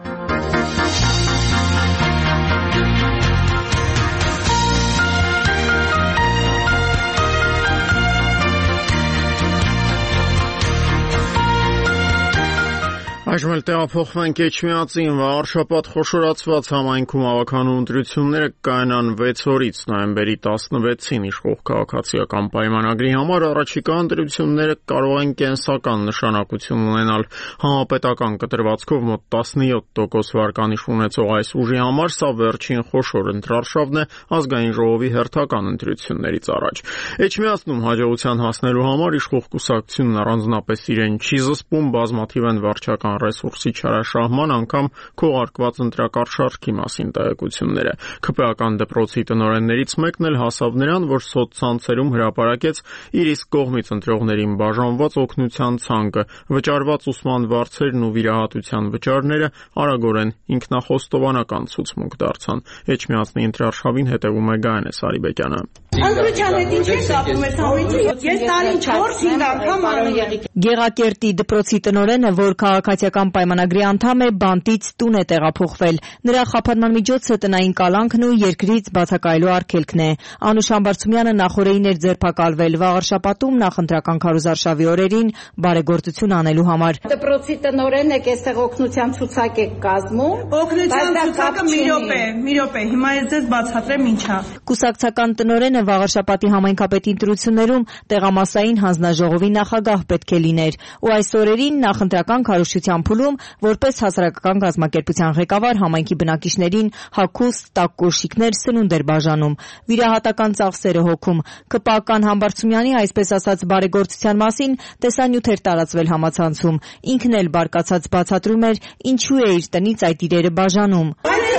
Այժմ էլ տեղափոխվենք Էջմիածին, վաղ շաբաթ խոշորացված համայնքում հավաքանու ընտրությունները կայանան 6 օրից նոյեմբերի 16-ին իշխող քաղաքացիական պայմանագրի համար առաջիկա ընտրությունները կարող են կենսական նշանակություն ունենալ համապետական կտրվածքով մոտ 17% վարկանիշ ունեցող այս ուժի համար սա վերջին խոշոր ընտրարշավն է ազգային ժողովի հերթական ընտրություններից առաջ։ Էջմիածնում հաջողության հասնելու համար իշխող կուսակցությունն առանձնապես իրեն չի զսպում, բազմաթիվ են վարչական ռեսուրսի չարաշահման անգամ քողարկված ընտրակար շարքի մասին տեղեկությունները։ ՔՊԱ-ական դպրոցի տնօրեններից մեկն էլ հասավ նրան, որ սոցցանցերում հրապարակեց իր իսկ կողմից ընտրողներին բաժանված օգնության ցանկը, վճարված ուսման վարձերն ու վիրահատության վճարները արագորեն ինքնախոստովանական ցուցմունք դարձան։ Էջմիածնի ընտրարշավին հետևում է Գայանե Սարիբեկյանը։ Ընտրության հետ ինչ է կապում այս ամենը։ Ես տարին 4-5 անգամ անում եմ։ Գեղակերտի դպրոցի տնօրենը, որ քաղաքացիական պայմանագրի անդամ է, բանտից տուն է տեղափոխվել։ Նրա խաբանման միջոցը տնային կալանքն ու երկրից բացակայելու արգելքն է։ Անուշ Համբարձումյանը նախորդին էր ձերբակալվել վաղարշապատում նախընտրական քարոզարշավի օրերին բարեգործություն անելու համար։ Դպրոցի տնօրենն եք այստեղ օգնության ցուցակ եք կազմում։ Օգնության ցուցակը մի րոպե, հիմա ես ձեզ բացատրեմ ինչա։ Կուսակցական տնօրենը վաղարշապատի համայնքապետի ընտրություններում տեղամասային հանձնաժողովի նախագահ պետք է լիներ ու այս օրերին նախընտրական քարոզչության փուլում որպես հասարակական կազմակերպության ղեկավար համայնքի բնակիչներին հագուստ, տաք կոշիկներ, սնունդ էր բաժանում, վիրահատական ծախսերը հոգում։ ԿՊԱ-ական Համբարձումյանի այսպես ասած բարեգործության մասին տեսանյութ էր տարածվել համացանցում։ Ինքն էլ բարկացած բացատրում էր ինչու է իր տնից այդ իրերը բաժանում։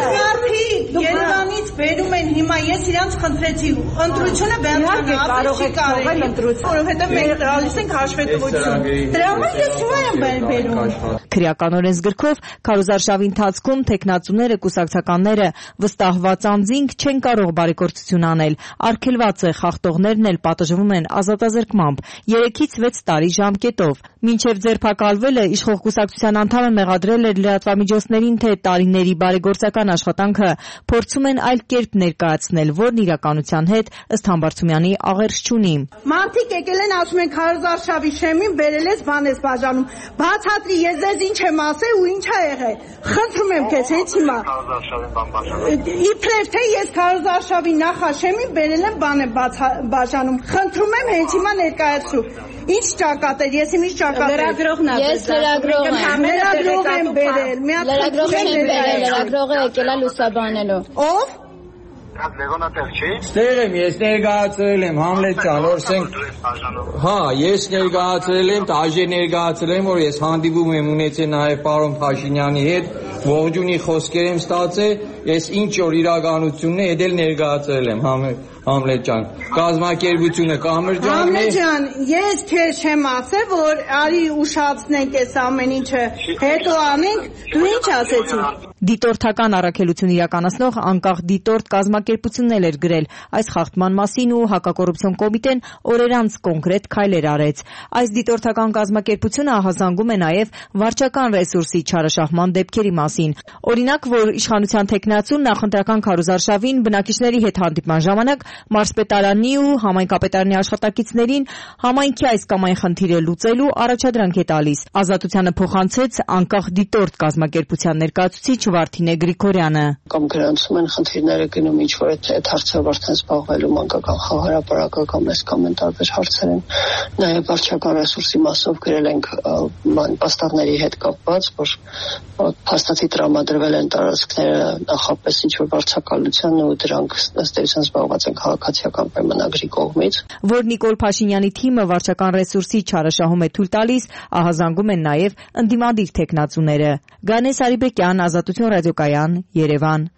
Երևանից բերում են հիմա ես իրանց խնդրեցի ընտրությունը վերջանալ, կարող եք թողել ընտրություն, որովհետև մենք տալիս ենք հաշվետվություն։ Դրա համար ես հիմա եմ բերում։ Քրեական օրենսգրքով քարոզարշավի ընթացքում տեխնացուները, կուսակցականները վստահված անձինք չեն կարող բարեգործություն անել։ Արգելված է, խախտողներն էլ պատժվում են ազատազրկմամբ 3-ից 6 տարի ժամկետով։ Մինչև ձերբակալվելը իշխող կուսակցության անդամը մեղադրել էր լրատվամիջոցներին, թե տարիների բարեգործական աշխատանքը փորձում են այլ կերպ ներկայացնել, որն իրականության հետ ըստ Համբարձումյանի աղերս չունի։ Մարդիկ եկել են ասում են քարոզարշավի շեմին բերել ես բան ես բաժանում։ Բացատրի, ես ձեզ ինչ եմ ասել ու ինչ ա եղել։ Խնդրում եմ քեզ հենց հիմա։ Իբրև թե ես քարոզարշավի նախաշեմին բերել եմ բան եմ բաժանում։ Խնդրում եմ հենց հիմա ներկայացրու։ Ինչ ճակատեր, ես ինչ ճակատեր։ Լրագրողն է։ Ես լրագրող եմ։ Լրագրող եմ բերել։ Լրագրող չեմ բերել, լրագրողը եկել է լուսաբանելու։ Ով? Ստեղ եմ, ես ներկայացրել եմ Համլետ ջան, որ ասենք հա, ես ներկայացրել եմ, դաժե ներկայացրել եմ, որ ես հանդիպում եմ ունեցել նաև պարոն Փաշինյանի հետ, ողջունի խոսքեր եմ ստացել, ես ինչ որ իրականությունն է, դա ներկայացրել եմ Համլետ ջան, կազմակերպությունը Կամրջանն է։ Համլետ ջան, ես քեզ չեմ ասել, որ արի ուշացնենք այս ամեն ինչը, հետո անենք, դու ինչ ասեցի։ Դիտորդական առաքելություն իրականացնող անկախ դիտորդ կազմակերպությունն էլ էր գրել այս խախտման մասին ու հակակոռուպցիոն կոմիտեն օրեր անց կոնկրետ քայլեր արեց։ Այս դիտորդական կազմակերպությունը ահազանգում է նաև վարչական ռեսուրսի չարաշահման դեպքերի մասին։ Օրինակ, որ իշխանության տեխնացուն նախընտրական քարոզարշավին բնակիչների հետ հանդիպման ժամանակ մարզպետարանի ու համայնքապետարանի աշխատակիցներին համայնքի այս կամ այն խնդիրը լուծելու առաջադրանք է տալիս։ Ազատությանը փոխանցեց անկախ դիտորդ կազմակերպության ներկայացուցիչ Վարդինե Գրիգորյանը։ Կամ գրանցում են խնդիրները գնում ինչ որ այդ հարցով արդեն զբաղվելու մանկական խաղահարապարակական կամ տարբեր հարցեր են։ Նաև վարչական ռեսուրսի մասով գրել ենք պաստառների հետ կապված, որ փաստացի տրամադրվել են տարածքները նախապես ինչ որ վարչակալության ու դրանք ըստ էության զբաղված են քաղաքացիական պայմանագրի կողմից։ Որ Նիկոլ Փաշինյանի թիմը վարչական ռեսուրսի չարաշահում է թույլ տալիս, ահազանգում են նաև ընդդիմադիր թեկնածուները։ Գանե Սարիբեկյան, Ազատություն ռադիոկայան, Երևան։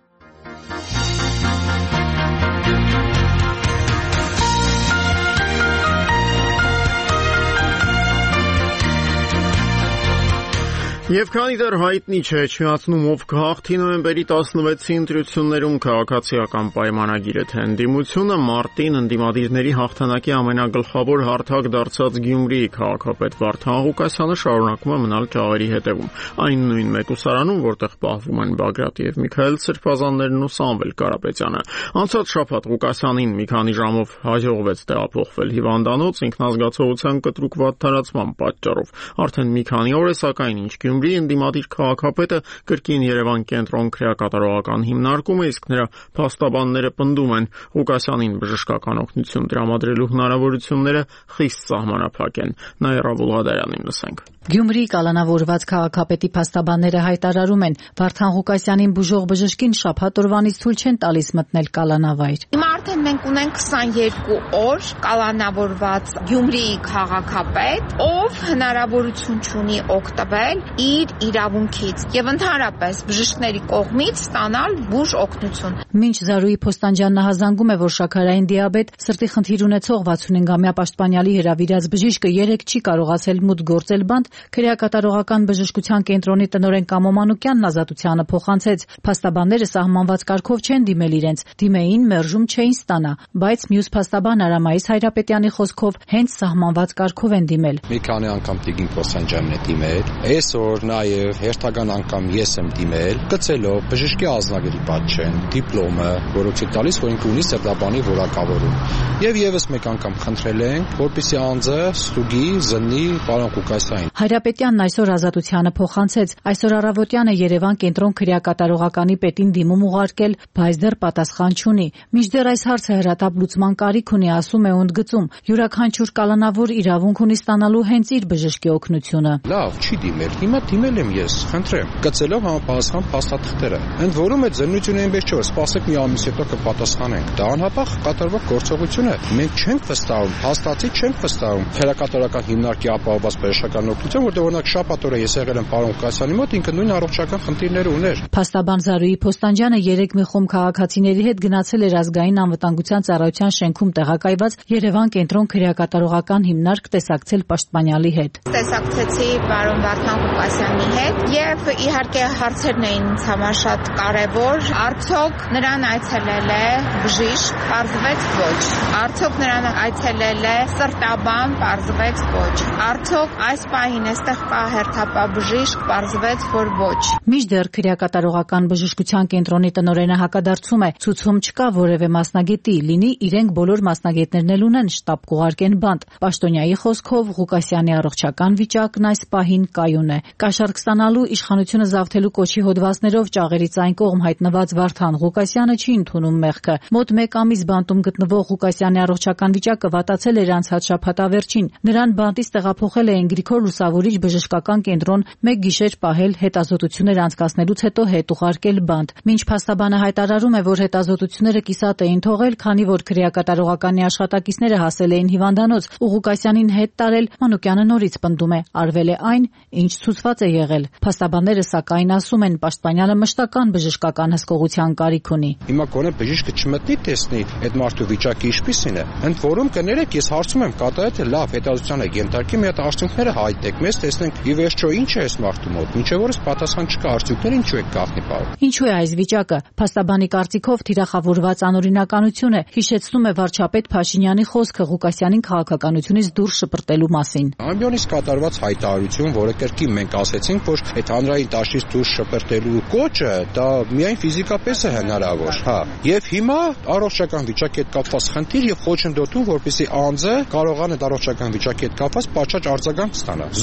Եվ քանի դեռ հայտնի չէ չմիացնում ով կհաղթի նոյեմբերի 16-ի ընտրություններում քաղաքացիական պայմանագիրը, թե ընդդիմությունը մարտին ընդդիմադիրների հաղթանակի ամենագլխավոր հարթակ դարձած Գյումրիի քաղաքապետ Վարդան Ղուկասյանը շարունակում է մնալ ճաղերի հետևում։ Այն նույն մեկուսարանում, որտեղ պահվում են Բագրատ եւ Միքայել Սրբազաններն ու Սամվել Կարապետյանը։ Անցած շաբաթ Ղուկասյանին մի քանի ժամով հաջողվեց տեղափոխվել հիվանդանոց ինքնազգացողության կտրուկ վատթարացման պատճառով։ Արդեն մի քանի օր է, սակայն ինչ Գյումրի ընդդիմադիր քաղաքապետը կրկին Երևան կենտրոն քրեակատարողական հիմնարկում է, իսկ նրա փաստաբանները պնդում են Ղուկասյանին բժշկական օգնություն տրամադրելու հնարավորությունները խիստ սահմանափակ են։ Նաիրա Բուլղադարյանին լսենք։ Գյումրիի կալանավորված քաղաքապետի փաստաբանները հայտարարում են, Վարդան Ղուկասյանին բուժող բժշկին շաբաթ օրվանից թույլ չեն տալիս մտնել կալանավայր։ Հիմա արդեն մենք ունենք 22 օր կալանավորված Գյումրիի քաղաքապետ, ով հնարավորություն ունի օգտվել իր իրավունքից եւ ընդհանրապես բժիշկների կողմից ստանալ բուժ օգնություն։ Մինչ Զարուհի Փոստանջյանն հազանգում է, որ շաքարային դիաբետ, սրտի խնդիր ունեցող 65-ամյա պաշտպանյալի հրավիրած բժիշկը 3 չի կարողացել մուտք գործել բանտ, քրեակատարողական բժշկության կենտրոնի տնօրեն Կամո Մանուկյանն Ազատությանը փոխանցեց։ Փաստաբանները սահմանված կարգով չեն դիմել իրենց, դիմեին մերժում չէին ստանա, բայց մյուս փաստաբան Արամայիս Հայրապետյանի խոսքով հենց սահմանված կարգով են դիմել։ Մի քանի անգամ Տիգին Փոստանջյանն է դիմել, այսօր նաև հերթական անգամ ես եմ դիմել, գծելով բժշկի ազնագրի պատճեն, դիպլոմը, որոնց է տալիս, որ ինքը ունի սրտաբանի որակավորում։ Եվ եւս մեկ անգամ խնդրել ենք, որպեսզի անձը ստուգի զննի պարոն Ղուկասյանին։ Հայրապետյանն այսօր Ազատությանը փոխանցեց, այսօր առավոտյան է Երևան կենտրոն քրեակատարողականի պետին դիմում ուղարկել, բայց դեռ պատասխան չունի։ Մինչդեռ այս հարցը հրատապ լուծման կարիք ունի, ասում է ընդգծում, յուրաքանչյուր կալանավոր իրավունք ունի ստանալու հենց իր բժշկի օգնությունը։ Լավ, չի դիմել, հիմա դիմել եմ ես, խնդրեմ, գծելով համապատասխան փաստաթղթերը։ Ընդ որում այդ զննությունը այնպես չէ, որ սպասեք մի ամիս հետո կպատասխանենք։ Դա անհապաղ կատարվող գործողություն է։ Մենք չենք վստահում, հաստատի չենք վստահում քրեակատարողական հիմնարկի ապահովված բժշկական օգնություն, որտեղ օրինակ շաբաթ օրը ես եղել եմ պարոն Ղուկասյանի մոտ, ինքը նույն առողջական խնդիրներ ուներ։ Փաստաբան Զարուհի Փոստանջյանը 3 մի խումբ քաղաքացիների հետ գնացել էր ազգային անվտանգության ծառայության շենքում տեղակայված Երևան կենտրոն քրեակատարողական հիմնարկ տեսակցել պաշտպանյալի հետ։ Տեսակցեցի պարոն Վարդան Ղուկասյանի հետ եւ իհարկե հարցերն էին ինձ համար շատ կարեւոր։ Արդյոք նրան այցելել է բժիշկ, պարզվեց ոչ։ Արդյոք նրան այցելել է սրտաբան, պարզվեց ոչ։ Արդյոք այս պահին այստեղ կա հերթապահ բժիշկ, պարզվեց որ ոչ։ Մինչդեռ քրեակատարողական բժշկության կենտրոնի տնօրենը հակադարձում է, ցուցում չկա որևէ մասնագետի, լինի իրենք բոլոր մասնագետներն էլ ունեն շտաբ կուղարկեն բանտ։ Պաշտոնյայի խոսքով Ղուկասյանի առողջական վիճակն այս պահին կայուն է։ Կաշառք ստանալու իշխանությունը զավթելու կոչի հոդվածներով ճաղերից այն կողմ հայտնված Վարդան Ղուկասյանը չի ընդունում մեղքը։ Մոտ 1 ամիս բանտում գտնվող Ղուկասյանի առողջական վիճակը վատացել էր անցած շաբաթավերջին։ Նրան բանտից տեղափոխել էին Գրիգոր Լուսավորիչ բժշկական կենտրոն, 1 գիշեր պահել, հետազոտություններ անցկացնելուց հետո հետ ուղարկել բանտ։ Մինչ փաստաբանը հայտարարում է, որ հետազոտությունները կիսատ էին թողել, քանի որ քրեակատարողականի աշխատակիցները հասել էին հիվանդանոց, ու Ղուկասյանին հետ տարել, Մանուկյանը նորից պնդում է, արվել է այն, ինչ ցուցված է եղել։ Փաստաբանները սակայն ասում են, պաշտպանյալը մշտական բժշկական հսկողության կարիք ունի։ Հիմա կոնե բժիշկը չմտնի տեսնի այդ մարդու վիճակը ինչպիսին է։ Ընդ որում կներեք, ես հարցում եմ կատարյալ լավ հետազոտության եք ենթարկի, մի հատ արդյունքները հայտեք, մեզ տեսնենք ի վերջո ինչ է այս մարդու մոտ։ Մինչև օրս պատասխան չկա, արդյունքները ինչու եք գաղտնի պարում։ Ինչու է այս վիճակը։ Փաստաբանի կարծիքով թիրախավորված անօրինականություն է, հիշեցնում է վարչապետ Փաշինյանի խոսքը Ղուկասյանին քաղաքականությունից դուրս շպրտելու մասին։ Ամբիոնից կատարված հայտարարություն, որը կրկին մենք ասեցինք, որ այդ հանրային դաշտից դուրս շպրտելու կոչը դա միայն ֆիզիկապես է հնարավոր, հա։ Եվ հիմա առողջական վիճակի հետ կապված խնդիր եւ խոչընդոտում, որպեսզի անձը կարողանա այդ առողջական վիճակի հետ կապված պատշաճ արձագանք ստանա։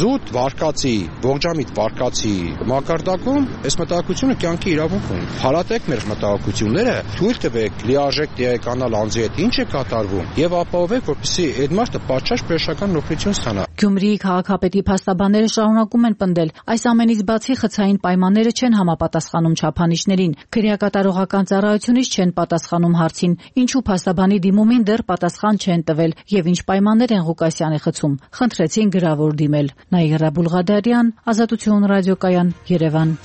զուտ վարկածի, ողջամիտ վարկածի մակարդակում այս մտահոգությունը կյանքի իրավունք ունի։ Հարատեք մեր մտահոգությունները, թույլ տվեք լիարժեք տեղեկանալ անձի հետ ինչ է կատարվում եւ ապահովեք, որպեսզի այդ մարդը պատշաճ պետական օգնություն ստանա։ Գյումրիի քաղաքապետի փաստաբանները շարունակում են պնդել, այս ամենից բացի խցային պայմանները չեն համապատասխանում չափանիշներին, քրեակատարողական ծառայությունից չեն պատասխանում հարցին, ինչու փաստաբանի դիմումին դեռ պատասխան չեն տվել եւ ինչ պայմաններ են Ղուկասյանի խցում։ Խնդրեցին գրավոր դիմել։ Նաիրա Բուլղադարյան, Ազատություն ռադիոկայան, Երևան։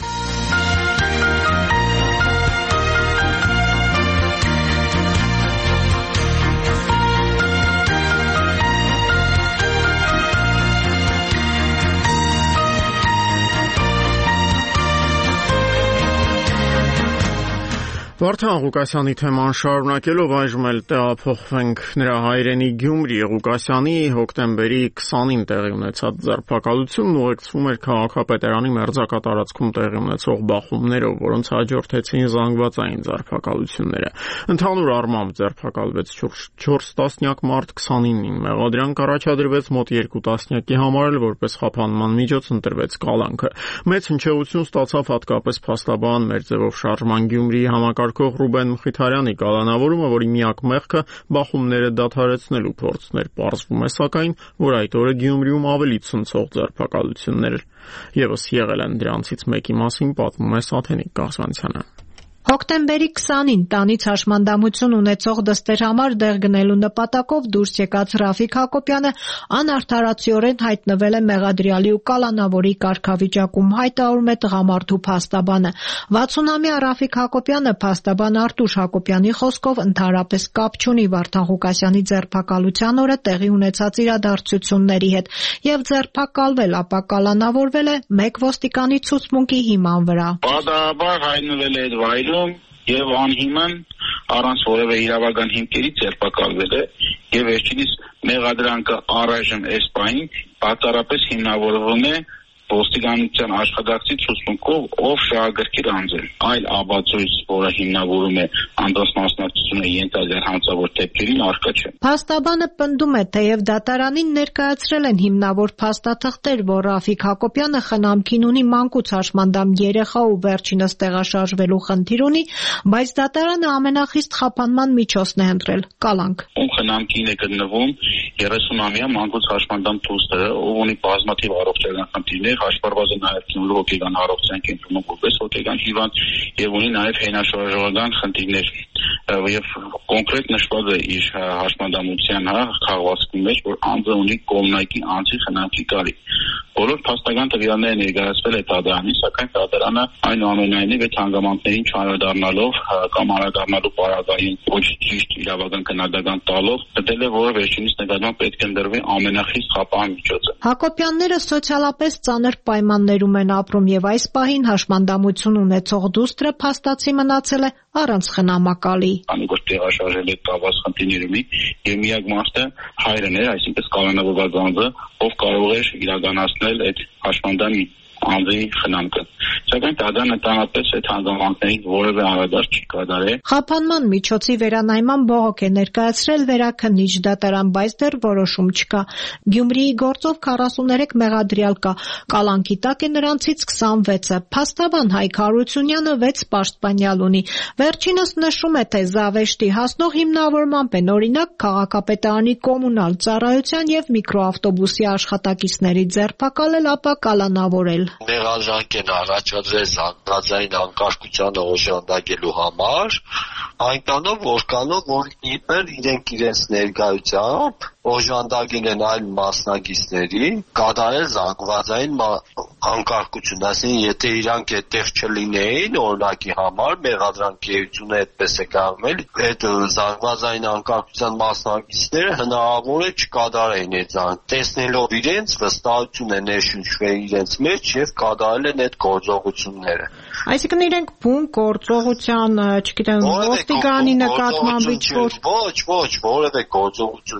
Վարդան Ղուկասյանի թեման շարունակելով այժմ էլ տեղափոխվենք նրա հայրենի Գյումրի։ Ղուկասյանի հոկտեմբերի 20-ին տեղի ունեցած ձերբակալությունն ուղեկցվում էր քաղաքապետարանի մերձակատարածքում տեղի ունեցող բախումներով, որոնց հաջորդեցին զանգվածային ձերբակալությունները։ Ընդհանուր առմամբ ձերբակալվեց 4 տասնյակ մարդ 29-ին։ Մեղադրանք առաջադրվեց մոտ 2 տասնյակի համար էլ որպես խափանման միջոց ընտրվեց կալանքը։ Մեծ հնչեղություն ստացավ հատկապես փաստաբան Մերձևով շարժման Գյումրիի համակարգ Ռուբեն Մխիթարյանի կալանավորումը, որի միակ մեղքը բախումները դադարեցնելու փորձն էր, պարզվում է սակայն, որ այդ օրը Գյումրիում ավելի ցնցող ձերբակալություններ ևս եղել են։ Դրանցից մեկի մասին պատմում է Սաթենիկ Կասանցյանը։ Հոկտեմբերի 20-ին տանից հաշմանդամություն ունեցող դստեր համար դեղ գնելու նպատակով դուրս եկած Ռաֆիկ Հակոբյանը անարդարացիորեն հայտնվել է մեղադրյալի ու կալանավորի կարգավիճակում, հայտարարում է տղամարդու փաստաբանը։ 60-ամյա Ռաֆիկ Հակոբյանը փաստաբան Արտուշ Հակոբյանի խոսքով ընդհանրապես կապ չունի Վարդան Ղուկասյանի ձերբակալության օրը տեղի ունեցած իրադարձությունների հետ եւ ձերբակալվել, ապա կալանավորվել է մեկ ոստիկանի ցուցմունքի հիման վրա։ Պատահաբար հայտնվել է վայրում եւ անհիմն առանց որևէ իրավական հիմքերի ձերբակալվել է եւ վերջինիս մեղադրանքը առայժմ այս պահին բացառապես հիմնավորվում է ոստիկանության աշխատակցի ցուցմունքով, ով շահագրգիռ անձ է։ Այլ ապացույց, որը հիմնավորում է անձանց մասնակցությունը ենթադրյալ հանցավոր դեպքերին, առկա չէ։ Փաստաբանը պնդում է, թեև դատարանին ներկայացրել են հիմնավոր փաստաթղթեր, որ Ռաֆիկ Հակոբյանը խնամքին ունի մանկուց հաշմանդամ երեխա ու վերջինս տեղաշարժվելու խնդիր ունի, բայց դատարանը ամենախիստ խափանման միջոցն է ընտրել՝ կալանք։ Ում խնամքին է գտնվում 30-ամյա մանկուց հաշմանդամ դուստրը, ով ունի բազմաթիվ առողջական խնդիրներ, հաշվառված է նաև Գյումրու հոգեկան առողջության կենտրոնում որպես հոգեկան հիվանդ եւ ունի նաև հենաշարժողական խնդիրներ եւ կոնկրետ նշված է իր հաշմանդամության խաղվածքի մեջ, որ անձը ունի կողմնակի անձի խնամքի կարիք։ Բոլոր փաստական տվյալները ներկայացվել է դատարանին, սակայն դատարանը այնուամենայնիվ այդ հանգամանքներին չանդրադառնալով կամ անդրադառնալու պարագային ոչ ճիշտ իրավական քննադատական տալով գտել է, որ վերջինիս նկատմամբ պետք է ընտրվի ամենախիստ խափան միջոցը։ Հակոբյանները սոցիալապես ծանր պայմաններում են ապրում եւ այս պահին հաշմանդամություն ունեցող դուստրը փաստացի մնացել է առանց խնամակալի։ Քանի որ տեղաշարժել է կապված խնդիրների եւ միակ մարդը հայրն էր, այսինքն կալանավորված անձը, ով կարող էր իրականացնել այդ հաշմանդամի անձի խնամքը։ Սակայն դատարանը տանապես այդ հանգամանքներին որևէ անդրադարձ չի կատարել։ Խափանման միջոցի վերանայման բողոք է ներկայացրել վերաքննիչ դատարան, բայց դեռ որոշում չկա։ Գյումրիի գործով 43 մեղադրյալ կա, կալանքի տակ է նրանցից 26-ը։ Փաստաբան Հայկ Հարությունյանը 6 պաշտպանյալ ունի։ Վերջինս նշում է, թե զավեշտի հասնող հիմնավորմամբ են օրինակ քաղաքապետարանի կոմունալ ծառայության եւ միկրոավտոբուսի աշխատակիցների ձերբակալել, ապա կալանավորել։ Մեղադրանք են առաջադրել զանգվածային անկարգությանը օժանդակելու համար, այնքանով որ իբր իրենք իրենց ներկայությամբ օժանդակել են այլ մասնակիցների կատարել զանգվածային անկարգություն, այսինքն եթե իրանք այդտեղ չլինեին, օրինակի համար մեղադրանքի էությունը այդպես է կազմել, այդ զանգվածային անկարգության մասնակիցները հնարավոր է չկատարեին այդ զանգ, տեսնելով իրենց վստահություն է ներշնչվել իրենց մեջ եւ կատարել են այդ գործողությունները։ Այսինքն իրենք բուն գործողության, չգիտեմ, ոստիկանի նկատմամբ ինչ-որ ոչ, որևէ գործողություն չեն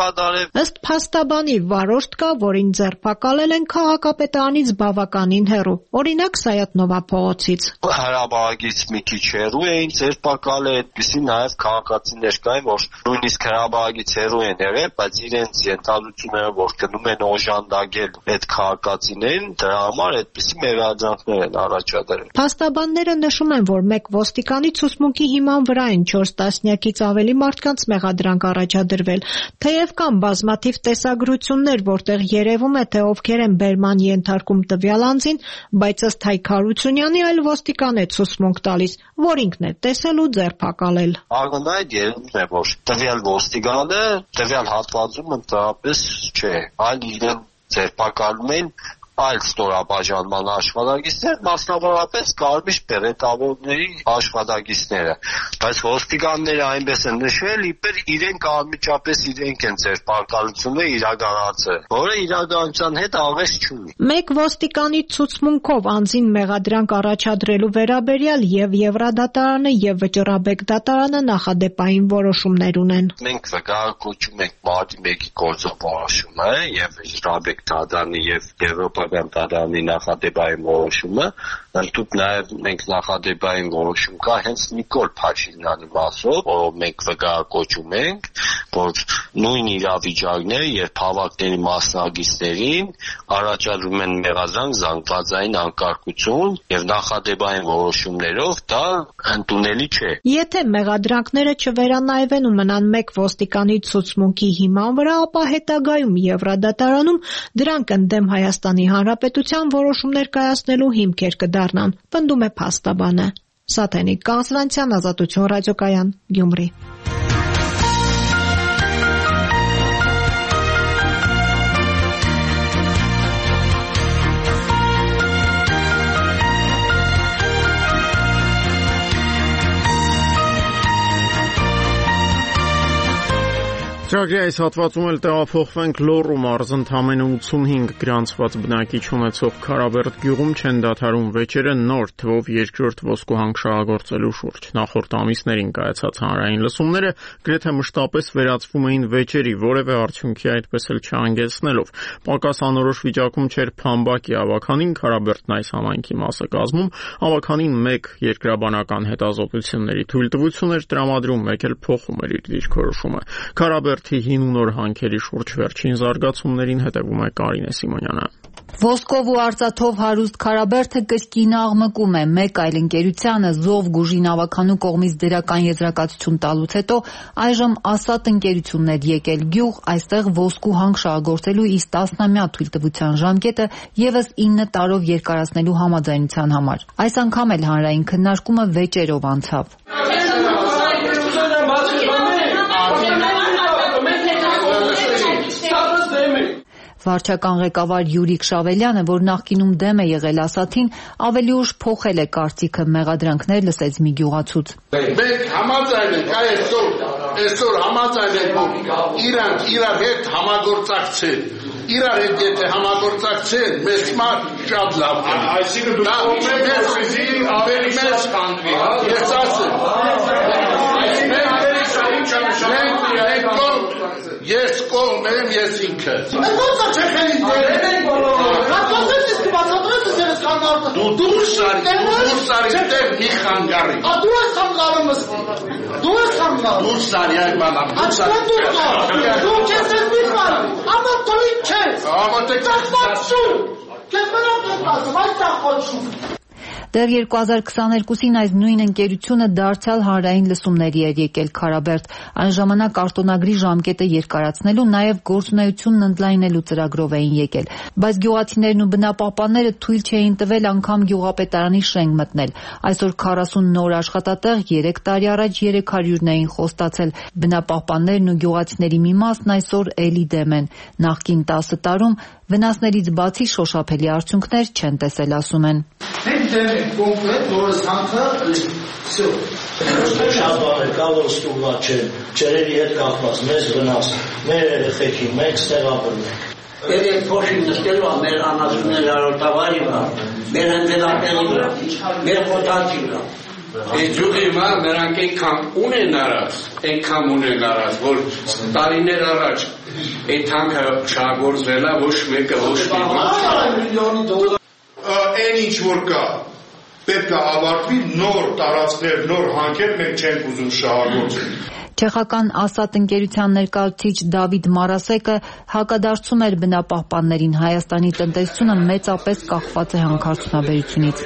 կկատարել։ Ըստ փաստաբանի վարորդ կա, որին ձերբակալել են քաղաքապետարանից բավականին հեռու, օրինակ Սայաթնովա փողոցից։ Հրապարակից մի քիչ հեռու էին ձերբակալել, այդպիսի նաև քաղաքացիներ կային, որ նույնիսկ հրապարակից հեռու են եղել, բայց իրենց ենթադրությունները, որ գնում են օժանդակել այդ քաղաքացիներին, դրա համար այդպիսի մեղադրանքներ են առաջադրել։ Փաստաբանները նշում են, որ մեկ ոստիկանի ցուցմունքի հիման վրա են 4 տասնյակից ավելի մարդկանց մեղադրանք առաջադրվել, թեև կան բազմաթիվ տեսագրություններ, որտեղ երևում է, թե ովքեր են բերման ենթարկում տվյալ անձին, բայց ըստ Հայկ Հարությունյանի այլ ոստիկան է ցուցմունք տալիս, որ ինքն է տեսել ու ձերբակալել։ Ակնհայտ երևում է, որ տվյալ ոստիկանը տվյալ հատվածում ընդհանրապես չէ, այլ իրեն ձերբակալում են այլ ստորաբաժանման աշխատակիցներ, մասնավորապես կարմիր բերետավորների աշխատակիցները, բայց ոստիկանները այնպես են նշել, իբր իրենք անմիջապես իրենք են ձերբակալությունը իրականացրել, որը իրականության հետ աղերս չունի։ Մեկ ոստիկանի ցուցմունքով անձին մեղադրանք առաջադրելու վերաբերյալ եւ Եվրադատարանը եւ Վճռաբեկ դատարանը նախադեպային որոշումներ ունեն։ Մենք վկայակոչում ենք մարտի 1-ի գործողությունը եւ Վճռաբեկ դատարանի եւ Եվրոպական դատարանի նախադեպային որոշումը, ընդհուպ նաև մենք նախադեպային որոշում կա հենց Նիկոլ Փաշինյանի մասով, որով մենք վկայակոչում ենք, որ նույն իրավիճակները, երբ հավաքների մասնակիցներին առաջադրում են մեղադրանք զանգվածային անկարգություն եւ նախադեպային որոշումներով դա ընդունելի չէ։ Եթե մեղադրանքները չվերանայվեն ու մնան մեկ ոստիկանի ցուցմունքի հիման վրա, ապա հետագայում Եվրադատարանում դրանք ընդդեմ Հայաստանի Հանրապետության որոշումներ կայացնելու հիմքեր կդառնան, պնդում է փաստաբանը։ Սաթենիկ Կանսլանցյան, Ազատություն ռադիոկայան, Գյումրի։ Ծրագրի այս հատվածում էլ տեղափոխվենք Լոռու մարզ ընդամենը 85 գրանցված բնակիչ ունեցող Քարաբերդ գյուղում չեն դադարում վեճերը նոր թվով երկրորդ ոսկուհանք շահագործելու շուրջ։ Նախորդ ամիսներին կայացած հանրային լսումները գրեթե մշտապես վերածվում էին վեճերի, որևէ արդյունքի այդպես էլ չհանգեցնելով։ Պակաս անորոշ վիճակում չէր Փամբակի ավականին, Քարաբերդն այս համայնքի մաս է կազմում, ավականին մեկ երկրաբանական հետազոտությունների թույլտվություն էր տրամադրում, մեկ էլ փոխում էր իր դիրքորոշումը։ Քարաբերդի հին ու նոր հանքերի շուրջ վերջին զարգացումներին հետևում է Կարինե Սիմոնյանը։ Ոսկով ու արծաթով հարուստ Քարաբերդը կրկին աղմկում է։ Մեկ այլ ընկերությանը Զով գուժին ավականու կողմից դրական եզրակացություն տալուց հետո այժմ Ասատ ընկերությունն է եկել գյուղ, այստեղ ոսկու հանք շահագործելու իր 10-ամյա թույլտվության ժամկետը եւս 9 տարով երկարացնելու համաձայնության համար։ Այս անգամ էլ հանրային քննարկումը վեճերով անցավ։ Վարչական ղեկավար Յուրիկ Շավելյանը, որ նախկինում դեմ է եղել Ասաթին, ավելի ուշ փոխել է կարծիքը, մեղադրանքներ լսեց մի գյուղացուց։ Մենք համաձայն ենք, այսօր համաձայն ենք, իրանք իրար հետ համագործակցել, իրար հետ եթե համագործակցել, մեզ մար շատ լավ է։ Այսինքն դու կողմես ավելի մեծ կանդվի, ես Ես կողմ եմ, ես ինքը։ Ոնց է չեղելի դեր։ Հատկապես իսկ բացատրես ես խանգարում։ Դու դուրս արի դեր մի խանգարի։ Դու ես խանգարում ես։ Դու ես խանգարում։ Դուրս արի այ բանա։ Դու չես մի բան։ Ամա դու չես։ Ամա դե ծախսու։ Քեզ մնաց ասում, այ ծախսու։ Դեռ 2022-ին այս նույն ընկերությունը դարձյալ հանրային լսումների էր եկել Քարաբերդ, այն ժամանակ արտոնագրի ժամկետը երկարացնելու, նաև գործունեությունն ընդլայնելու ծրագրով էին եկել, բայց գյուղացիներն ու բնապահպանները թույլ չէին տվել անգամ գյուղապետարանի շենք մտնել։ Այսօր 40 նոր աշխատատեղ 3 տարի առաջ 300-ն էին խոստացել։ Բնապահպաններն ու գյուղացիների մի մասն այսօր էլի դեմ են։ Նախկին 10 տարում վնասներից բացի շոշափելի արդյունքներ չեն տեսել, ասում են։ Մենք դեմ ենք կոնկրետ նորս հանքը всё։ Շատ բան է, կա որ ստուգա չեն, ջրերի հետ կապված, մեզ վնաս, մեր երեխեքին, մենք ստեղ ապրում ենք։ Երեք փոշին նստելու մեր անասուններ արոտավարի վրա, մեր հնդելատեղի վրա, մեր խոտանքի վրա։ Այս ջուղի մա նրանք այնքան ունեն արած, որ տարիներ առաջ այդ թանքը շահագործվել է ոչ մեկը ոչ մեկը այն ինչ որ կա պետք է ավարտվի նոր տարածքներ, նոր հանքեր մենք չենք ուզում շահագործել։ Չեխական Ասատ ընկերության ներկայացուցիչ Դավիթ Մարասեկը հակադարձում էր բնապահպաններին Հայաստանի տնտեսությունը մեծապես կախված է հանքարդյունաբերությունից։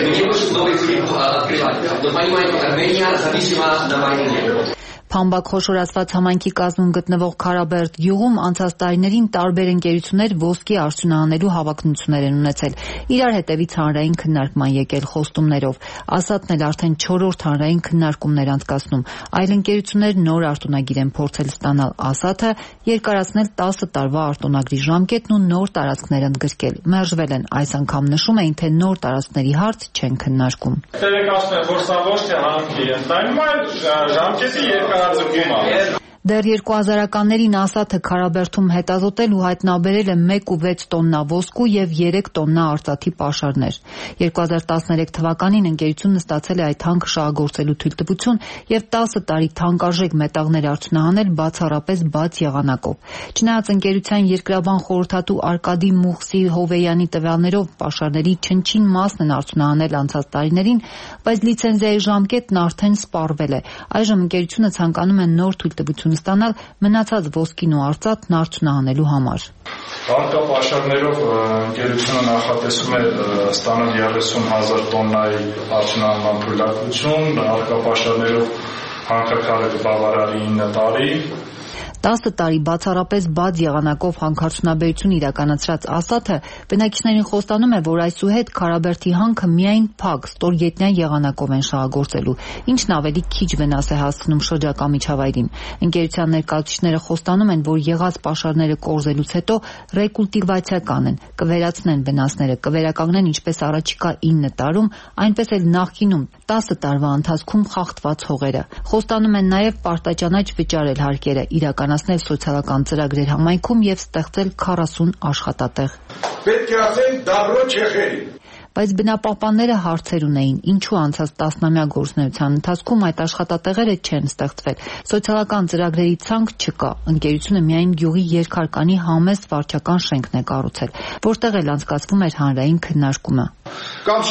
Փամբակ խոշորացված համայնքի կազմում գտնվող Քարաբերդ գյուղում անցած տարիներին տարբեր ընկերություններ ոսկի արդյունահանելու հավակնություններ են ունեցել, իրար հետևից հանրային քննարկման եկել խոստումներով։ Ասատն էլ արդեն 4-րդ հանրային քննարկումներ անցկացնում, այլ ընկերություններ նոր արտոնագիր են փորձել ստանալ։ Ասատը երկարացնել 10 տարվա արտոնագրի ժամկետն ու նոր տարածքներ ընդգրկել։ Մերժվել են, այս անգամ նշում էին, թե նոր տարածքների հարց չեն քննարկում։ Տեղեկացնում եմ, որ սա ոչ թե հանքի ընդայնում, այլ ժամկետի երկարացում է։ Դեռ 2000-ականներին Ասաթը Քարաբերդում հետազոտել ու հայտնաբերել է 1.6 տոննա ոսկու և 3 տոննա արծաթի պաշարներ։ 2013 թվականին ընկերությունը ստացել է այդ հանքը շահագործելու թույլտվություն և 10 տարի թանկարժեք մետաղներ արդյունահանել բացառապես բաց եղանակով։ Չնայած ընկերության երկրաբան խորհրդատու Արկադի Մուխսի Հովեյանի տվյալներով պաշարների չնչին մասն են արդյունահանել անցած տարիներին, բայց լիցենզիայի ժամկետն արդեն սպառվել է։ Այժմ ընկերությունը ցանկանում է նոր թույլտվություն ստանալ մնացած ոսկին ու արծաթն արդյունահանելու համար։ Հարկապաշարներով ընկերությունը նախատեսում է ստանալ 30,000 տոննայի արդյունահանման թույլատվություն, հարկապաշարներով հանքաքարերը բավարարի 9 տարի։ 10 տարի բացառապես բաց եղանակով հանքարդյունաբերություն իրականացրած Ասաթը բնակիչներին խոստանում է, որ այսուհետ Քարաբերդի հանքը միայն փակ ստորգետնյա եղանակով են շահագործելու, ինչն ավելի քիչ վնաս է հասցնում շրջակա միջավայրին։ Ընկերության ներկայացուցիչները խոստանում են, որ եղած պաշարները կորզելուց հետո ռեկուլտիվացիական են, կվերացնեն վնասները, կվերականգնեն ինչպես առաջիկա 9 տարում, այնպես էլ նախկինում 10 տարվա ընթացքում խախտված հողերը։ Խոստանում են նաև պարտաճանաչ վճարել հարկերը, իրականացնել սոցիալական ծրագրեր համայնքում և ստեղծել 40 աշխատատեղ։ Պետք է ասենք դաբրո չեխերին։ Բայց բնապահպանները հարցեր ունեին, ինչու անցած 10-ամյա գործունեության ընթացքում այդ աշխատատեղերը չեն ստեղծվել։ Սոցիալական ծրագրերի ցանկ չկա։ Ընկերությունը միայն գյուղի երկհարկանի համեստ վարչական շենքն է կառուցել, որտեղ էլ անցկացվում էր հանրային քննարկումը։ Կամ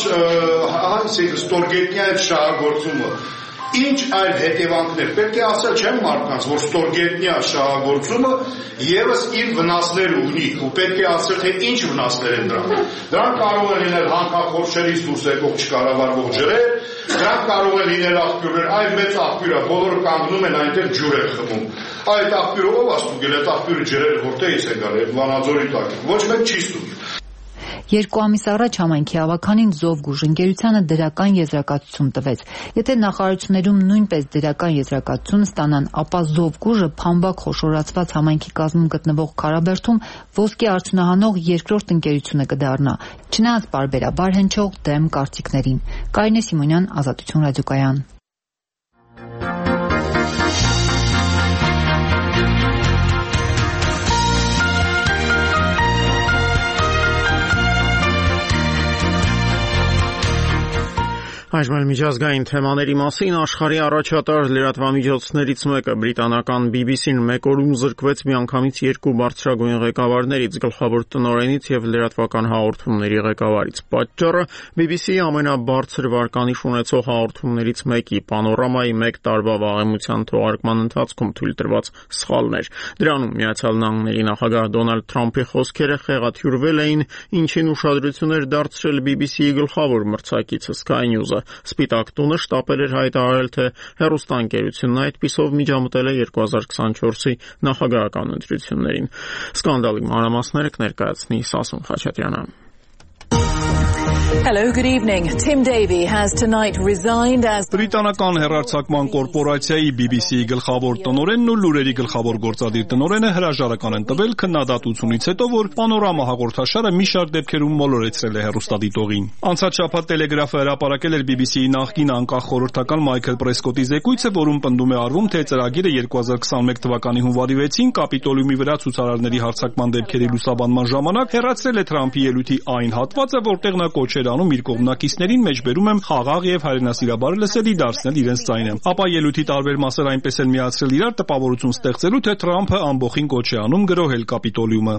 ստորգետնյա շահագործումը ինչ այլ հետևանքներ պետք է ասել չեմ մարդկանց, որ ստորգետնյա շահագործումը եւս իր վնասներ ունի ու պետք է ասել թե ինչ վնասներ են դրանք։ Դրանք կարող են լինել հանքախորշերից դուրս եկող չկառավարվող ջրեր, դրանք կարող են լինել աղբյուրներ, այլ մեծ աղբյուր է, բոլորը կանգնում են այնտեղ ջուր են խմում։ Այդ աղբյուրը ով է ստուգել, այդ աղբյուրը ջրերը որտեղից է գալի, այդ Վանաձորի տակ։ Ոչ մեկ չի ստուգել։ 2 ամիս առաջ համայնքի ավականին Զովգուժ ընկերությանը դրական եզրակացություն տվեց։ Եթե նախարարություններում նույնպես դրական եզրակացություն ստանան, ապա Զովգուժը Փամբակ խոշորացված համայնքի կազմում գտնվող Քարաբերդում ոսկի արդյունահանող երկրորդ ընկերությունը կդառնա, չնայած պարբերաբար հնչող դեմ կարծիքներին։ Կարինե Սիմոնյան, Ազատություն ռադիոկայան։ Այժմ միջազգային թեմաների մասին աշխարհի առաջատար լրատվամիջոցներից մեկը բրիտանական BBC-ն մեկ օրում զրկվեց միանգամից 2 բարձրագույն ղեկավարներից, գլխավոր տնօրենից եւ լրատվական հաղորդումների ղեկավարից։ Պատճառը BBC-ի ամենաբարձր վարկանիշ ունեցող հաղորդումներից մեկի Պանորամայի 1 տարվա վաղեմության թողարկման ընթացքում թույլ տրված սխալներ։ Դրանում Միացյալ Նահանգների նախագահ Դոնալդ Թրամփի խոսքերը խեղաթյուրվել էին, ինչին ուշադրություն էր դարձրել BBC-ի գլխավոր մրցակիցը Sky News-ը։ Սպիտակ տունը շտապել էր հայտարարել, թե հեռուստաընկերությունն այդպիսով միջամտել է 2024-ի նախագահական ընտրություններին։ Սկանդալի մանրամասները կներկայացնի Սասուն Խաչատրյանը։ Hello, good evening. Tim Davie has tonight resigned as Բրիտանական հեռարձակման կորպորացիայի BBC-ի գլխավոր տնօրենն ու լուրերի գլխավոր գործադիր տնօրենը հրաժարական են տվել քննադատությունից հետո, որ Պանորամա հաղորդաշարը մի շարք դեպքերում մոլորեցրել է հեռուստադիտողին։ Անցած շաբաթ Տելեգրաֆը հրապարակել էր BBC-ի նախկին անկախ խորհրդական Մայքլ Պրեսկոտի զեկույցը, որում պնդում է արվում, թե ծրագիրը 2021 թվականի հունվարի 6-ին Կապիտոլիումի վրա ցուցարարների հարձակման դեպքերի լուսաբանման ժամանակ հեռացրել է Թրամփի ելույթի այն հատվածը, որտեղ նա կոչել չէր անում իր կողմնակիցներին, մեջբերում եմ խաղաղ եւ հայրենասիրաբար լսելի դարձնել իրենց ձայնը։ Ապա ելույթի տարբեր մասեր այնպես են միացրել իրար տպավորություն ստեղծելու, թե Թրամփը ամբողջին կոչ է անում գրոհել կապիտոլիումը։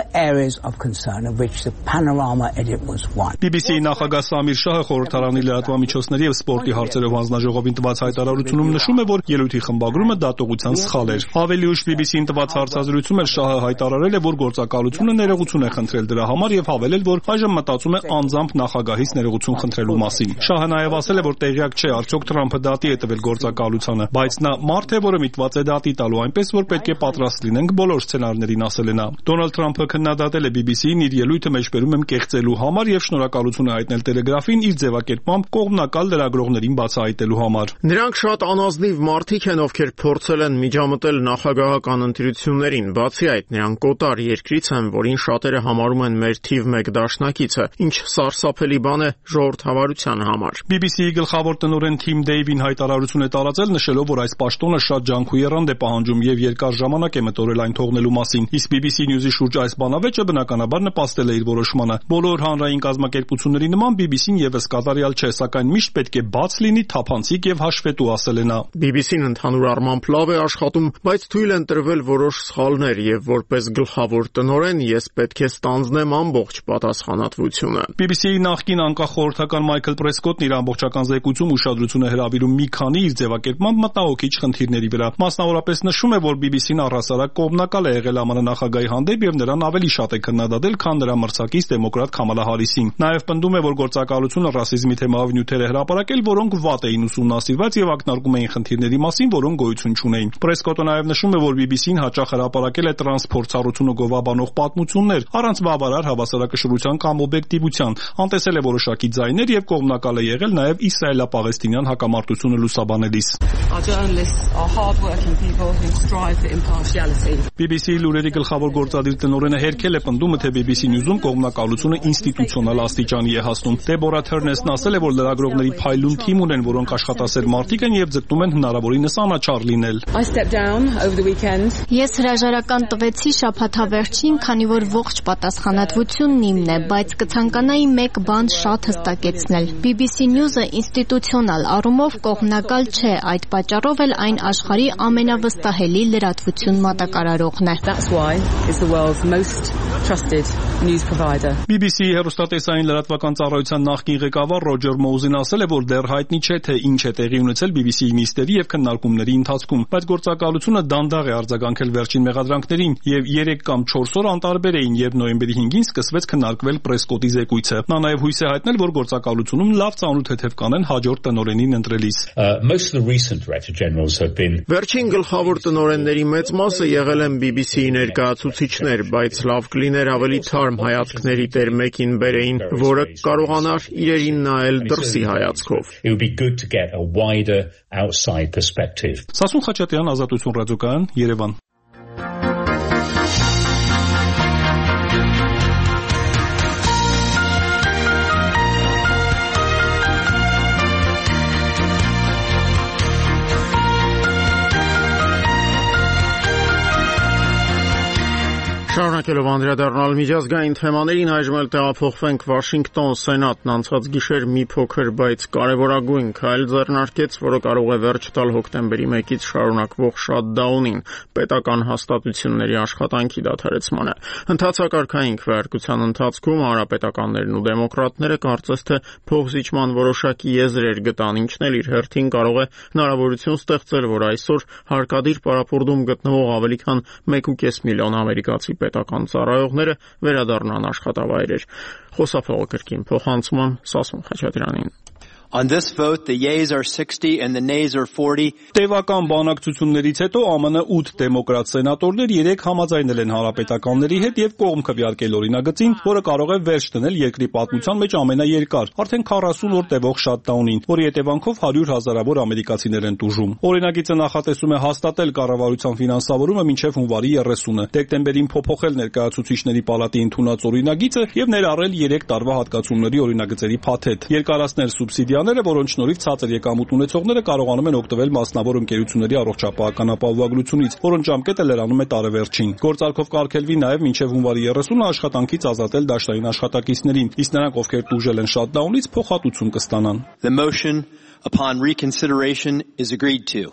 BBC-ի նախագահ Սամիր Շահը խորհրդարանի լրատվամիջոցների եւ սպորտի հարցերով հանձնաժողովին տված հայտարարությունում նշում է, որ ելույթի խմբագրումը դատողության սխալ էր։ Ավելի ուշ BBC-ին տված հարցազրույցում էլ Շահը հայտարարել է, որ գործակալությունը ներողություն է խնդրել դրա համար եւ հավելել, որ այժմ մտածում է անձամբ նախագահից ներողություն խնդրելու մասին։ Շահը նաեւ ասել է, որ տեղյակ չէ արդյոք Թրամփը դատի է տվել գործակալությանը, բայց նա մարդ է, որը միտված է դատի տալու, այնպես որ պետք է պատրաստ լինենք բոլոր սցենարներին, ասել է նա։ Դոնալդ Թրամփը քննադատել է BBC-ին իր ելույթը մեջբերում եմ կեղծելու համար եւ շնորհակալություն է հայտնել Տելեգրաֆին իր ձևակերպմամբ կողմնակալ լրագրողներին բացահայտելու համար։ Նրանք շատ անազնիվ մարդիկ են, ովքեր փորձել են միջամտել նախագահական ընտրություններին, բացի այդ նրանք կոտար երկրից են, որին շատերը համարում են մեր թիվ 1 դաշնակիցը, ինչ սարսափելի բան է ժողովրդավարության համար։ BBC-ի գլխավոր տնօրեն Թիմ Դեյվին հայտարարություն է տարածել, նշելով, որ այս պաշտոնը շատ ջանք ու եռանդ է պահանջում եւ երկար ժամանակ է մտորել այն թողնելու մասին։ Իսկ BBC News-ի շուրջ այս բանավեճը բնականաբար նպաստել է իր որոշմանը։ Բոլոր հանրային կազմակերպությունների նման BBC-ն եւս կատարյալ չէ, սակայն միշտ պետք է բաց լինի, թափանցիկ եւ հաշվետու, ասել է նա։ BBC-ն ընդհանուր առմամբ լավ է աշխատում, բայց թույլ են տրվել որոշ սխալներ եւ որպես գլխավոր տնօրեն ես պետք է ստանձնեմ ամբողջ պատասխանատվությունը։ BBC-ի նախկին անկախ խորհրդական Մայքլ Պրեսկոտն իր ամբողջական զեկույցում ուշադրություն է հրավիրում մի քանի իր ձևակերպմամբ մտահոգիչ խնդիրների վրա։ Մասնավորապես նշում է, որ BBC-ն առհասարակ կողմնակալ է եղել ԱՄՆ նախագահի հանդեպ եւ նրան ավելի շատ է քննադատել, քան նրա մրցակից դեմոկրատ Քամալա Հարիսին։ Նաեւ պնդում է, որ գործակալությունը ռասիզմի թեմայով նյութեր է հրապարակել, որոնք վատ էին ուսումնասիրված եւ ակնարկում էին խնդիրների մասին, որոնք գոյություն չունեին։ Պրեսկոտը նաեւ նշում է, որ BBC-ն հաճախ հրապարակել է տրանսփորձառությունը գովաբանող պատմություններ, առանց բավարար հավասարակշռության կամ օբյեկտիվության, անտեսել է որոշակի ձայներ եւ կողմնակալ է եղել նաեւ իսրայելա-պաղեստինյան հակամարտությունը լուսաբանելիս։ BBC-ի լուրերի գլխավոր գործադիր տնօրենը հերքել է պնդումը, թե BBC News-ում կողմնակալությունը ինստիտուցիոնալ աստիճանի է հասնում։ Դեբորա Թերնեսն ասել է, որ լրագրողների փայլուն թիմ ունեն, որոնք աշխատասեր մարդիկ են եւ ձգտում են հնարավորինս անաչառ լինել։ Ես հրաժարական տվեցի շաբաթավերջին, քանի որ ողջ պատասխանատվությունն իմն է, բայց կցանկանայի մեկ բան շատ հստակեցնել։ BBC News-ը ինստիտուցիոնալ առումով կողմնակալ չէ, այդ պատճառով էլ այն աշխարհի ամենավստահելի լրատվություն մատակարարողն է։ BBC-ի հեռուստատեսային լրատվական ծառայության նախկին ղեկավար Ռոջեր Մոուզին ասել է, որ դեռ հայտնի չէ, թե ինչ է տեղի ունեցել BBC-ի նիստերի եւ քննարկումների ընթացքում, բայց գործակալությունը դանդաղ է արձագանքել վերջին մեղադրանքներին եւ 3 կամ 4 օր անտարբեր էին, երբ նոյեմբերի 5-ին սկսվեց քննարկվել Պրեսկոտի զեկույցը։ Նա նաեւ հույս է հայտնել, որ գործակալությունում լավ ծանոթ թեթև կանեն հաջորդ տնօրենին ընտրելիս։ Վերջին գլխավոր տնօրենների մեծ մասը եղել են BBC-ի ներկայացուցիչներ, բայց լավ կլիներ ավելի թարմ հայացքների տեր մեկին բերեին, որը կարողանար իրերին նայել դրսի հայացքով։ Սասուն Խաչատրյան, Ազատություն ռադիոկայան, Երևան։ Շարունակելով անդրադառնալ միջազգային թեմաներին, այժմ էլ տեղափոխվենք Վաշինգտոն։ Սենատն անցած գիշեր մի փոքր, բայց կարևորագույն քայլ ձեռնարկեց, որը կարող է վերջ տալ հոկտեմբերի 1-ից շարունակվող շատդաունին, պետական հաստատությունների աշխատանքի դադարեցմանը։ Ընդհանցակարգային քվեարկության ընթացքում հանրապետականներն ու դեմոկրատները կարծես թե փոխզիջման որոշակի եզրեր գտան, ինչն էլ իր հերթին կարող է հնարավորություն ստեղծել, որ այսօր հարկադիր պարապորտում գտնվող ավելի քան 1.5 միլիոն ամերիկացի պետական ծառայողները վերադառնան աշխատավայրեր։ Խոսափողը կրկին փոխանցում եմ Սասուն Խաչատրյանին։ On this vote, the yeas are 60 and the nays are 40. Տևական բանակցություններից հետո ԱՄՆ 8 դեմոկրատ սենատորներ 3 համաձայնել են հանրապետականների հետ եւ կողմ քվեարկել օրինագծին, որը կարող է վերջ դնել երկրի պատմության մեջ ամենաերկար, արդեն 40 օր տևող շատդաունին, որի հետևանքով 100 հազարավոր ամերիկացիներ են տուժում։ Օրինագիծը նախատեսում է հաստատել կառավարության ֆինանսավորումը մինչև հունվարի 30-ը, դեկտեմբերին փոփոխել ներկայացուցիչների պալատի ընդունած օրինագիծը եւ ներառել 3 տարվա հատկացումների օրինագծերի փաթեթ, երկարացնել սուբսիդիա սուբսիդիաները, որոնց շնորհիվ ցածր եկամուտ ունեցողները կարողանում են օգտվել մասնավոր ընկերությունների առողջապահական ապահովագրությունից, որոնց ժամկետը լրանում է տարեվերջին։ Գործարքով կարգելվի նաև մինչև հունվարի 30-ը աշխատանքից ազատել դաշնային աշխատակիցներին, իսկ նրանք, ովքեր տուժել են շատդաունից, փոխհատուցում կստանան։ The motion upon reconsideration is agreed to.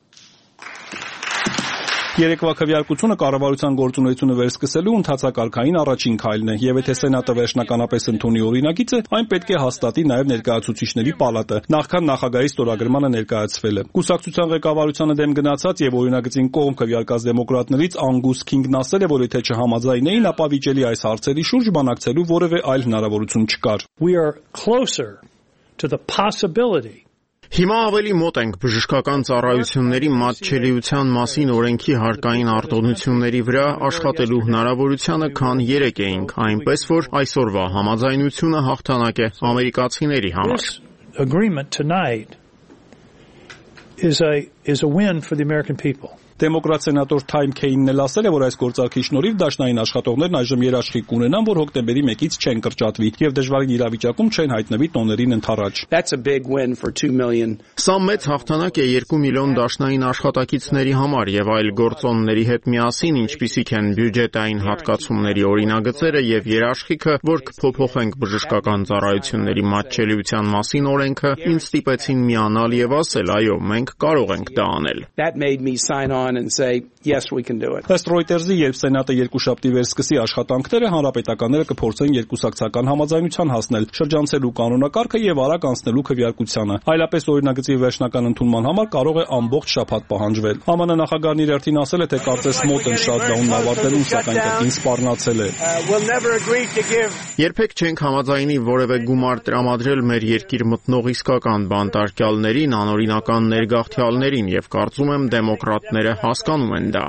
Երեկվա քվեարկությունը կառավարության գործունեությունը վերսկսելու ընթացակարգային առաջին քայլն է, եւ եթե Սենատը վերջնականապես ընդունի օրինագիծը, այն պետք է հաստատի նաև ներկայացուցիչների պալատը, նախքան նախագահի ստորագրմանը ներկայացվելը։ Կուսակցության ղեկավարությանը դեմ գնացած եւ օրինագծին կողմ քվեարկած դեմոկրատներից Անգուս Քինգն ասել է, որ եթե չհամաձայնեին, ապա վիճելի այս հարցերի շուրջ բանակցելու որևէ այլ հնարավորություն չկար։ We are closer to the possibility. Հիմա ավելի մոտ ենք բժշկական ծառայությունների մատչելիության մասին օրենքի հարկային արտոնությունների վրա աշխատելու հնարավորությանը, քան 3 էինք, այնպես որ այսօրվա համաձայնությունը հաղթանակ է ամերիկացիների համար։ This agreement tonight is a win for the American people. Դեմոկրատ սենատոր Թայմ Քեյնն էլ ասել է, որ այս գործարքի շնորհիվ դաշնային աշխատողներն այժմ երաշխիք կունենան, որ հոկտեմբերի 1-ից չեն կրճատվի եւ դժվար իրավիճակում չեն հայտնվի տոներին ընդառաջ։ That's a big win for 2 million. Սա մեծ հաղթանակ է 2 միլիոն դաշնային աշխատակիցների համար եւ այլ գործոնների հետ միասին, ինչպիսիք են բյուջետային հատկացումների օրինագծերը եւ երաշխիքը, որ կփոփոխենք բժշկական ծառայությունների մատչելիության մասին օրենքը, ինձ ստիպեցին միանալ եւ ասել, այո, մենք կարող ենք դա անել։ That made me sign on and say yes we can do it. Ըստ Reuters-ի, երբ Սենատը երկուշաբթի վերսկսի աշխատանքները, հանրապետականները կփորձեն երկուսակցական համաձայնության հասնել, շրջանցելու կանոնակարգը եւ արագ անցնելու քվեարկությանը։ Այլապես օրինագծի վերջնական ընդունման համար կարող է ամբողջ շաբաթ պահանջվել։ ԱՄՆ նախագահն իր հերթին ասել է, թե կարծես մոտ են շատդաունն ավարտելուն, սակայն կրկին սպառնացել է։ Երբեք չենք համաձայնի որևէ գումար տրամադրել մեր երկիր մտնող իսկական բանտարկյալներին, անօրինական ներգաղթյալներին եւ կարծում եմ դեմոկրատները հասկանում են դա։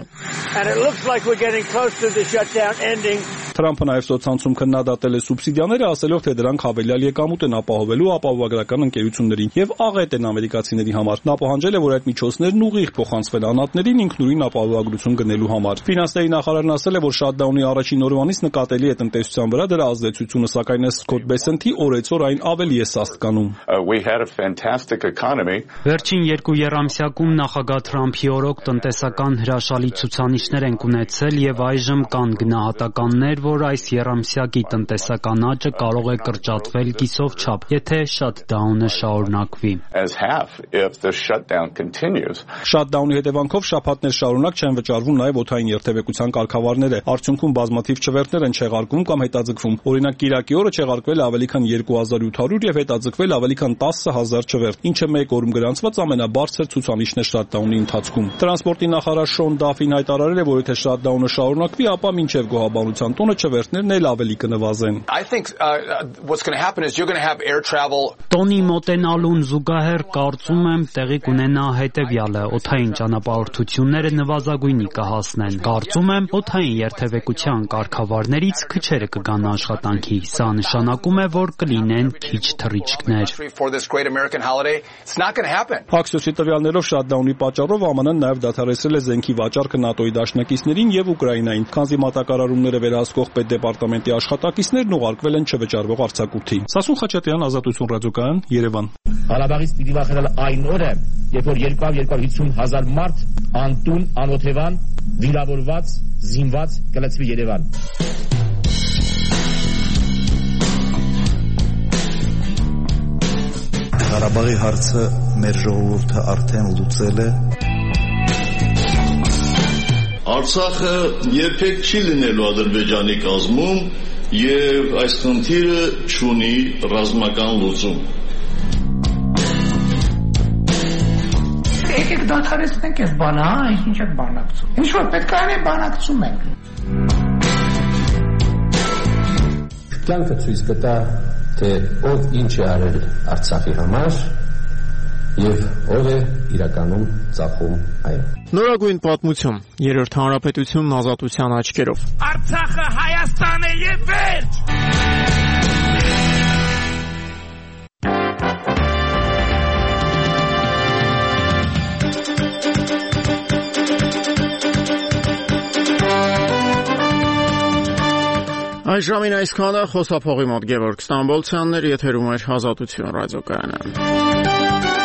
Թրամփը նաև սոցցանցում քննադատել է սուբսիդիաները, ասելով, թե դրանք հավելյալ եկամուտ են ապահովելու ապահովագրական ընկերություններին եւ աղետ են ամերիկացիների համար։ Նա պահանջել է, որ այդ միջոցներն ուղիղ փոխանցվեն անհատներին ինքնուրույն ապահովագրություն գնելու համար։ Ֆինանսների նախարարն ասել է, որ շատդաունի առաջին օրվանից նկատելի է տնտեսության վրա դրա ազդեցությունը, սակայն ըստ Սքոթ Բեսենթի օրեցօր այն ավելի է սաստկանում։ Վերջին 2 եռամսյակում նախագահ Թրամփի օրոք տնտեսական հրաշալի ցուցանիշներ են ունեցել եւ այժմ կան գնահատականներ, որ այս եռամսյակի տնտեսական աճը կարող է կրճատվել կիսով չափ, եթե շատդաունը շարունակվի։ Շատդաունի հետևանքով շաբաթներ շարունակ չեն վճարվում նաև օդային երթևեկության կարգավարները։ Արդյունքում բազմաթիվ չվերթներ են չեղարկվում կամ հետաձգվում։ Օրինակ կիրակի օրը չեղարկվել ավելի քան 2700 եւ հետաձգվել ավելի քան 10000 չվերթ, ինչը մեկ օրում գրանցված ամենաբարձր ցուցանիշն է շատդաունի ընթացքում։ Տրանսպորտի նախարար Շոն Դաֆին հայտարարել է, որ եթե շատդաունը շարունակվի, ապա մինչև գոհաբանության տոնը չվերթներն էլ ավելի կնվազեն։ Տոնի մոտենալուն զուգահեռ կարծում եմ տեղի կունենա հետևյալը. օդային ճանապարհորդությունները նվազագույնի կհասնեն։ Կարծում եմ օդային երթևեկության կարգավարներից քչերը կգան աշխատանքի։ Սա նշանակում է, որ կլինեն քիչ թռիչքներ։ Axios-ի տվյալներով շատդաունի պատճառով ԱՄՆ-ն նաև դադարեցրել է զենքի վաճառքը ՆԱՏՕ-ի դաշնակիցներին եւ Ուկրաինային, քանզի մատակարարումները վերահսկող պետդեպարտամենտի աշխատակիցներն ուղարկվել են չվճարվող արձակուրդի։ Սասուն Խաչատյան, Ազատություն ռադիոկայան, Երևան։ Ղարաբաղից պիտի վախենալ այն օրը, երբ որ 250,000 մարդ անտուն, անօթևան, վիրավորված, զինված կլցվի Երևան։ Ղարաբաղի հարցը մեր ժողովուրդը արդեն լուծել է։ Արցախը երբեք չի լինելու Ադրբեջանի կազմում եւ այս խնդիրը չունի ռազմական լուծում։ Եկեք դադարեցնենք այս բանը, ինչ եք բանակցում։ Ինչ որ պետք է անենք, բանակցում ենք։ Կյանքը ցույց կտա, թե ով ինչ է արել Արցախի համար եւ ով է իրականում ծախում այն։ Նորագույն պատմություն, Երրորդ հանրապետությունն ազատության աչքերով։ Արցախը Հայաստան է եւ վերջ։ Այժմին այսքանը խոսափողի մոտ Գևորգ Ստամբոլցյանն էր, եթերում էր Ազատություն ռադիոկայանը։